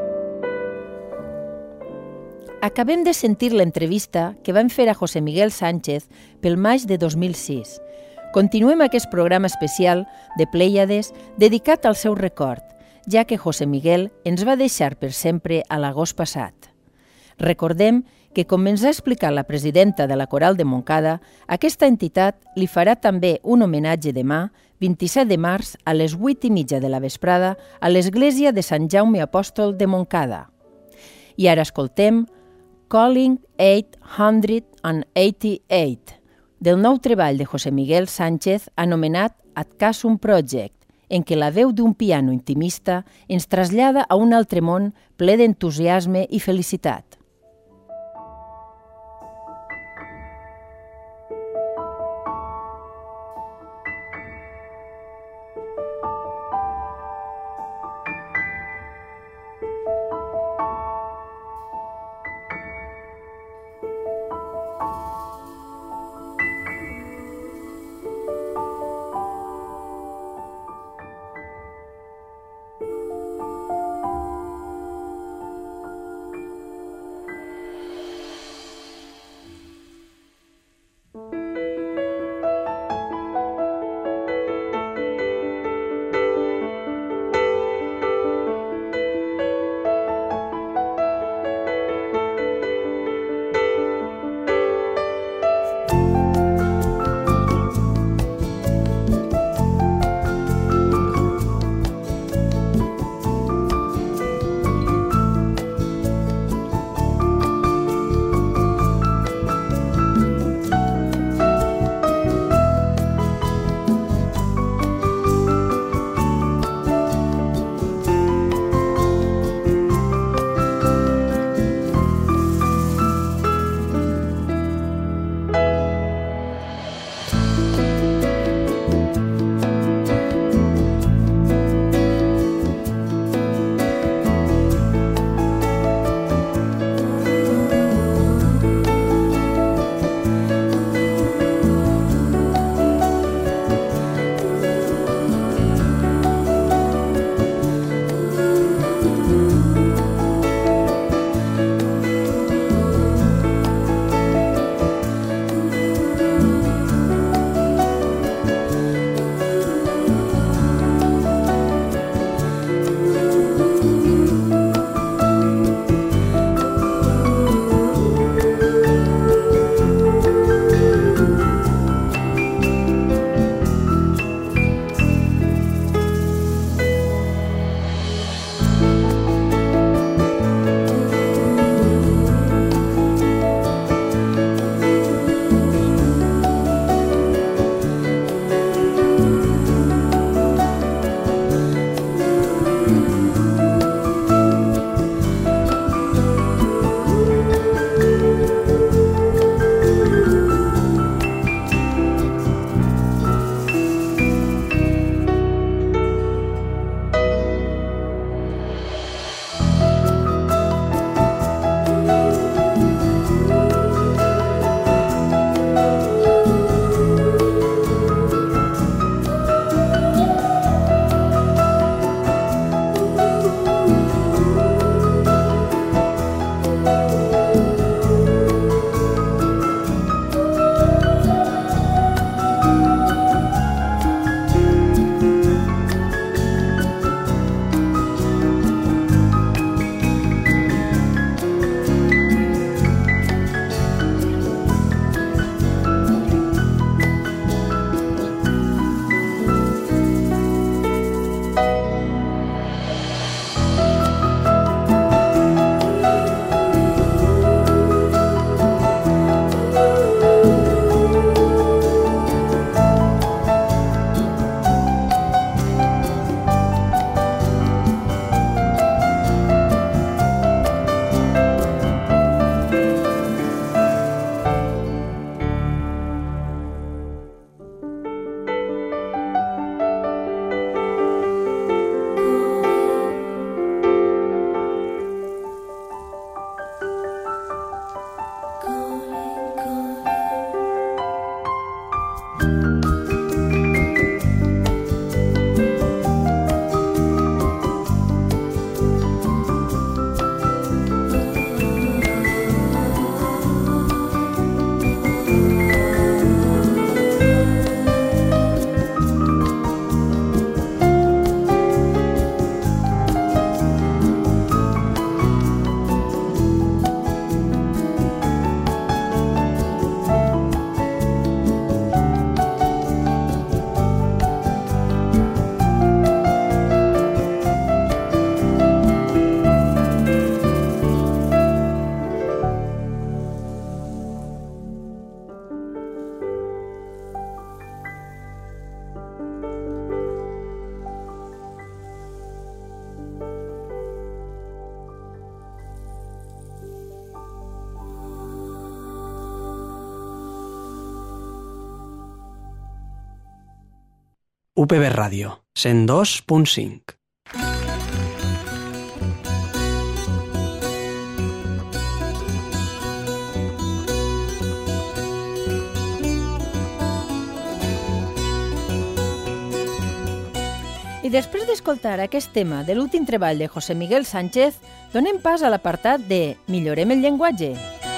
A: Acabem de sentir l'entrevista que vam fer a José Miguel Sánchez pel maig de dos mil sis. Continuem aquest programa especial de Plèiades dedicat al seu record, ja que José Miguel ens va deixar per sempre a l'agost passat. Recordem que, com ens ha explicat la presidenta de la Coral de Montcada, aquesta entitat li farà també un homenatge demà, vint-i-set de març, a les vuit i mitja de la vesprada, a l'església de Sant Jaume Apòstol de Montcada. I ara escoltem Calling eight hundred eighty-eight, del nou treball de José Miguel Sánchez anomenat Ad Casum Project, en què la veu d'un piano intimista ens trasllada a un altre món ple d'entusiasme i felicitat.
I: U P B Ràdio, cent dos punt cinc.
A: I després d'escoltar aquest tema de l'últim treball de José Miguel Sánchez, donem pas a l'apartat de Millorem el llenguatge.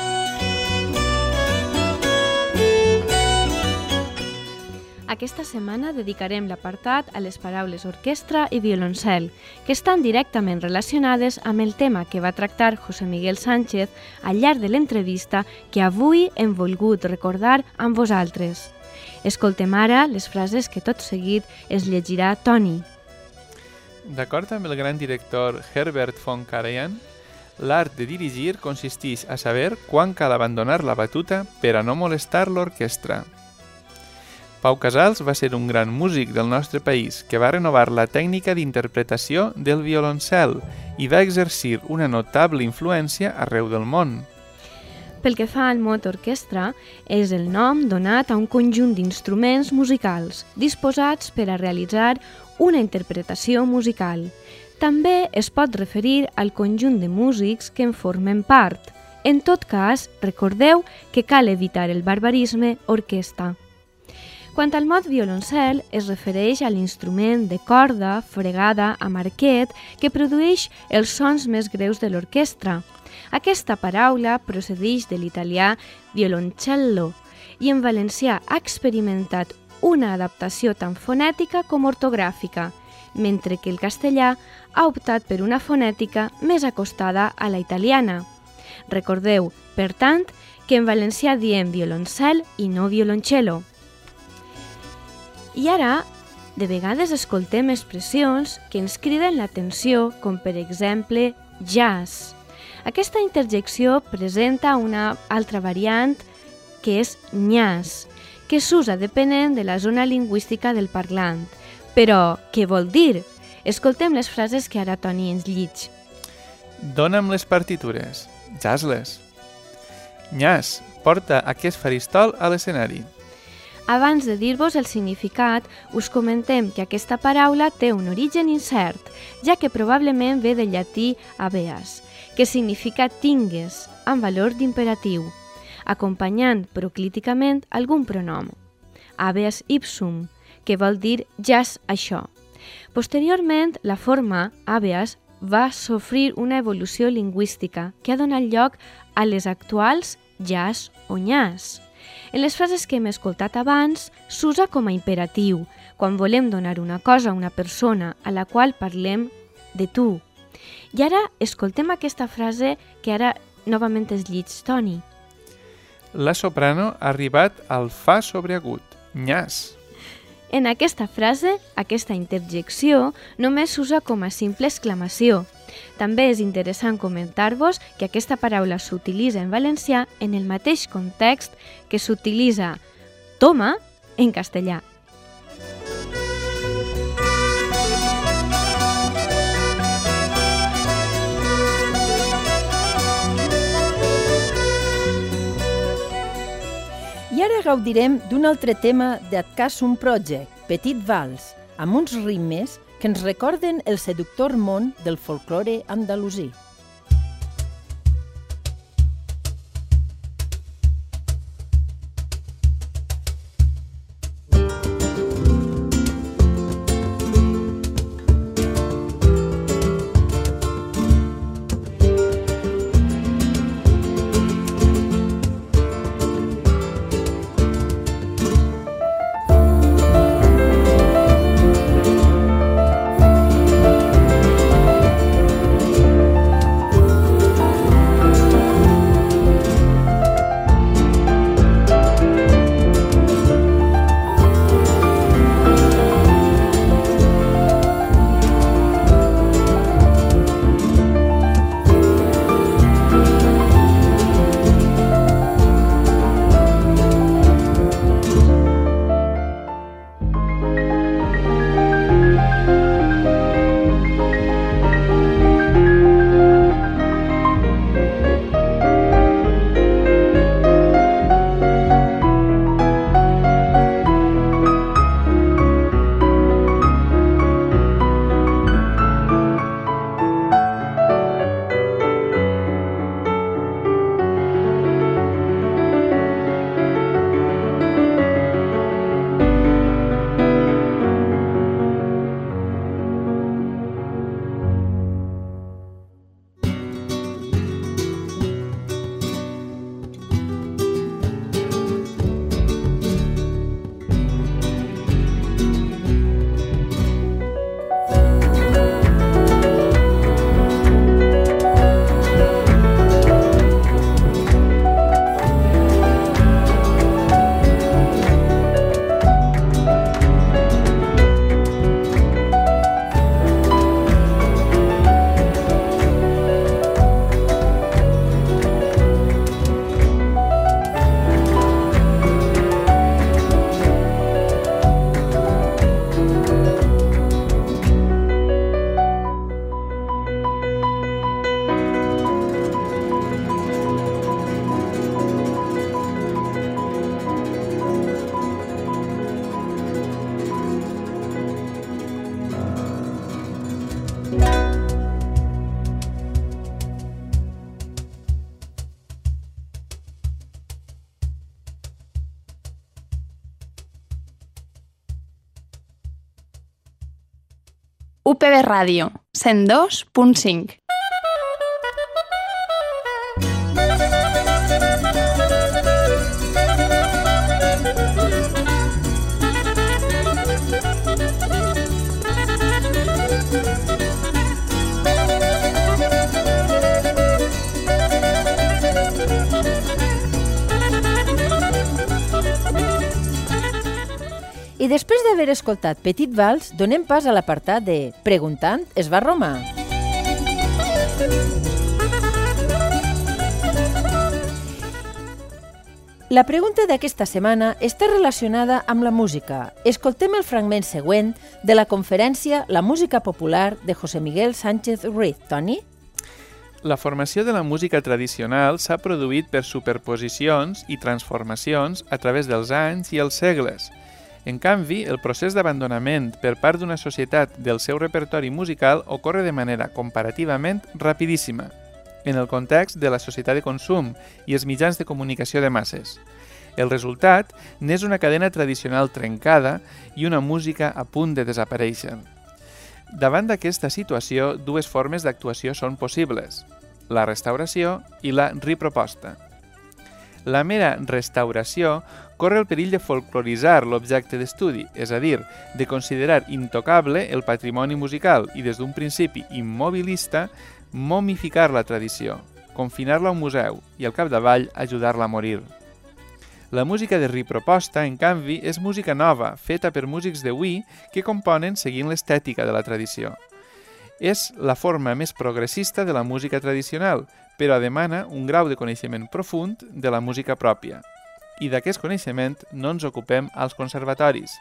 B: Aquesta setmana dedicarem l'apartat a les paraules orquestra i violoncel, que estan directament relacionades amb el tema que va tractar José Miguel Sánchez al llarg de l'entrevista que avui hem volgut recordar amb vosaltres. Escoltem ara les frases que tot seguit es llegirà Toni.
G: D'acord amb el gran director Herbert von Karajan, l'art de dirigir consisteix a saber quan cal abandonar la batuta per a no molestar l'orquestra. Pau Casals va ser un gran músic del nostre país que va renovar la tècnica d'interpretació del violoncel i va exercir una notable influència arreu del món.
B: Pel que fa al mot orquestra, és el nom donat a un conjunt d'instruments musicals disposats per a realitzar una interpretació musical. També es pot referir al conjunt de músics que en formen part. En tot cas, recordeu que cal evitar el barbarisme orquestra. Quant al mot violoncel, es refereix a l'instrument de corda, fregada, amb arquet, que produeix els sons més greus de l'orquestra. Aquesta paraula procedeix de l'italià violoncello i en valencià ha experimentat una adaptació tant fonètica com ortogràfica, mentre que el castellà ha optat per una fonètica més acostada a la italiana. Recordeu, per tant, que en valencià diem violoncel i no violoncello. I ara, de vegades escoltem expressions que ens criden l'atenció, com per exemple jazz. Aquesta interjecció presenta una altra variant que és nyàs, que s'usa depenent de la zona lingüística del parlant. Però, què vol dir? Escoltem les frases que ara Toni ens llig.
G: Dóna'm les partitures, jazz-les. Nyàs, porta aquest faristol a l'escenari.
B: Abans de dir-vos el significat, us comentem que aquesta paraula té un origen incert, ja que probablement ve del llatí habeas, que significa tingues, amb valor d'imperatiu, acompanyant proclíticament algun pronom. Habeas ipsum, que vol dir jazz això. Posteriorment, la forma habeas va sofrir una evolució lingüística que ha donat lloc a les actuals jazz o nyàs. En les frases que hem escoltat abans, s'usa com a imperatiu, quan volem donar una cosa a una persona a la qual parlem de tu. I ara escoltem aquesta frase que ara novament es llig Toni.
G: La soprano ha arribat al fa sobreagut, nyàs.
B: En aquesta frase, aquesta interjecció només s'usa com a simple exclamació. També és interessant comentar-vos que aquesta paraula s'utilitza en valencià en el mateix context que s'utilitza toma en castellà.
A: I ara gaudirem d'un altre tema d'Adcassum Project, Petit Vals, amb uns ritmes que ens recorden el seductor món del folklore andalusí.
J: U P B Ràdio, cent dos punt cinc.
A: I després d'haver escoltat Petit Vals, donem pas a l'apartat de Preguntant es va a Roma. La pregunta d'aquesta setmana està relacionada amb la música. Escoltem el fragment següent de la conferència La música popular de José Miguel Sánchez Ruiz. Toni?
G: La formació de la música tradicional s'ha produït per superposicions i transformacions a través dels anys i els segles. En canvi, el procés d'abandonament per part d'una societat del seu repertori musical ocorre de manera comparativament rapidíssima, en el context de la societat de consum i els mitjans de comunicació de masses. El resultat n'és una cadena tradicional trencada i una música a punt de desaparèixer. Davant d'aquesta situació, dues formes d'actuació són possibles: la restauració i la riproposta. La mera restauració corre el perill de folcloritzar l'objecte d'estudi, és a dir, de considerar intocable el patrimoni musical i des d'un principi immobilista momificar la tradició, confinar-la a un museu i al capdavall ajudar-la a morir. La música de riproposta, en canvi, és música nova, feta per músics d'avui que componen seguint l'estètica de la tradició. És la forma més progressista de la música tradicional, però demana un grau de coneixement profund de la música pròpia. I d'aquest coneixement no ens ocupem als conservatoris.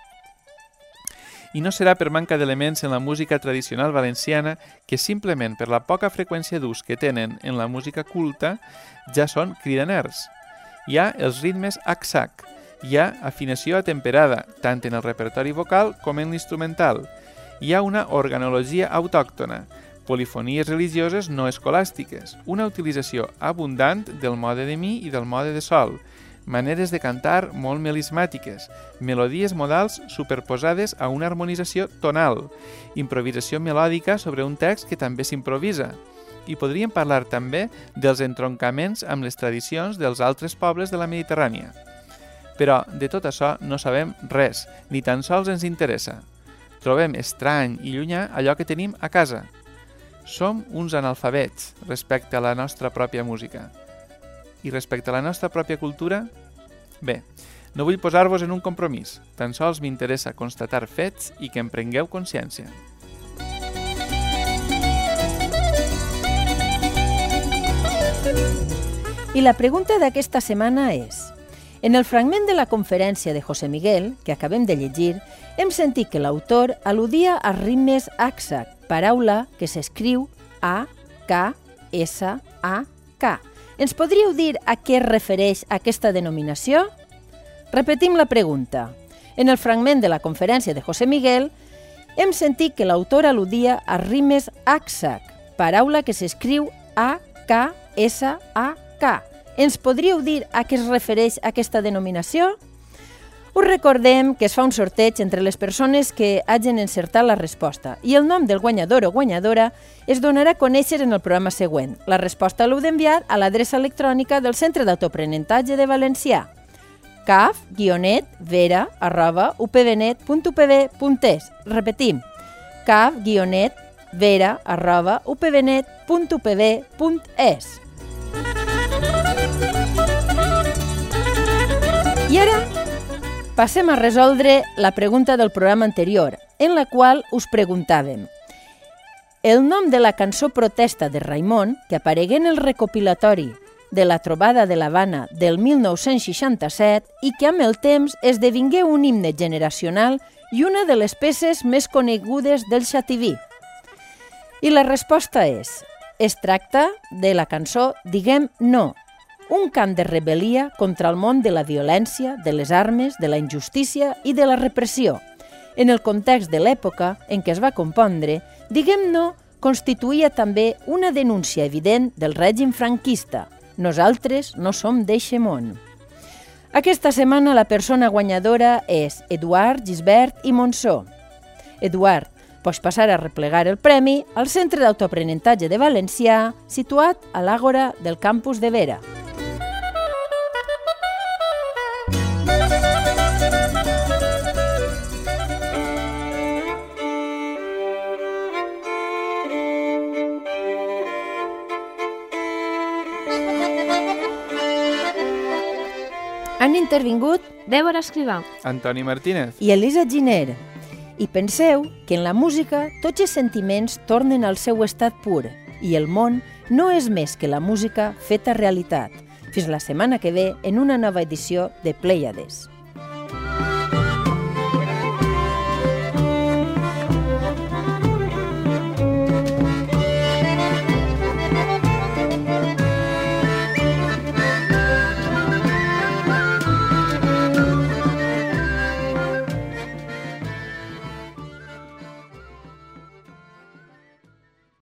G: I no serà per manca d'elements en la música tradicional valenciana que simplement per la poca freqüència d'ús que tenen en la música culta ja són cridaners. Hi ha els ritmes acsac, hi ha afinació atemperada, tant en el repertori vocal com en l'instrumental. Hi ha una organologia autòctona, polifonies religioses no escolàstiques, una utilització abundant del mode de mi i del mode de sol, maneres de cantar molt melismàtiques, melodies modals superposades a una harmonització tonal, improvisació melòdica sobre un text que també s'improvisa. I podríem parlar també dels entroncaments amb les tradicions dels altres pobles de la Mediterrània. Però de tot això no sabem res, ni tan sols ens interessa. Trobem estrany i llunyà allò que tenim a casa. Som uns analfabets respecte a la nostra pròpia música. I respecte a la nostra pròpia cultura? Bé, no vull posar-vos en un compromís, tan sols m'interessa constatar fets i que en prengueu consciència.
A: I la pregunta d'aquesta setmana és: en el fragment de la conferència de José Miguel, que acabem de llegir, hem sentit que l'autor al·ludia a ritmes àxac, paraula que s'escriu A K S A K. Ens podríeu dir a què es refereix aquesta denominació? Repetim la pregunta. En el fragment de la conferència de José Miguel, hem sentit que l'autor al·ludia a ritmes àxac, paraula que s'escriu A K S A K. Ens podríeu dir a què es refereix aquesta denominació? Us recordem que es fa un sorteig entre les persones que hagin encertat la resposta i el nom del guanyador o guanyadora es donarà a conèixer en el programa següent. La resposta l'heu d'enviar a l'adreça electrònica del Centre d'Autoaprenentatge de Valencià, caf guionet vera arroba upvnet punt upv punt es. Repetim, caf guionet vera arroba upvnet punt upv punt es. I ara passem a resoldre la pregunta del programa anterior, en la qual us preguntàvem el nom de la cançó protesta de Raimon, que aparegué en el recopilatori de la trobada de l'Havana del mil nou-cents seixanta-set i que amb el temps esdevingué un himne generacional i una de les peces més conegudes del xativí. I la resposta és: es tracta de la cançó Diguem No, un cant de rebel·lia contra el món de la violència, de les armes, de la injustícia i de la repressió. En el context de l'època en què es va compondre, Diguem No constituïa també una denúncia evident del règim franquista. Nosaltres no som d'eixe món. Aquesta setmana la persona guanyadora és Eduard Gisbert i Monsó. Eduard, pots passar a replegar el premi al Centre d'Autoaprenentatge de Valencià, situat a l'Àgora del campus de Vera. Han intervingut
B: Dèbora Escrivà,
G: Antoni Martínez
A: i Elisa Giner. I penseu que en la música tots els sentiments tornen al seu estat pur i el món no és més que la música feta realitat. Fins la setmana que ve en una nova edició de Plèiades.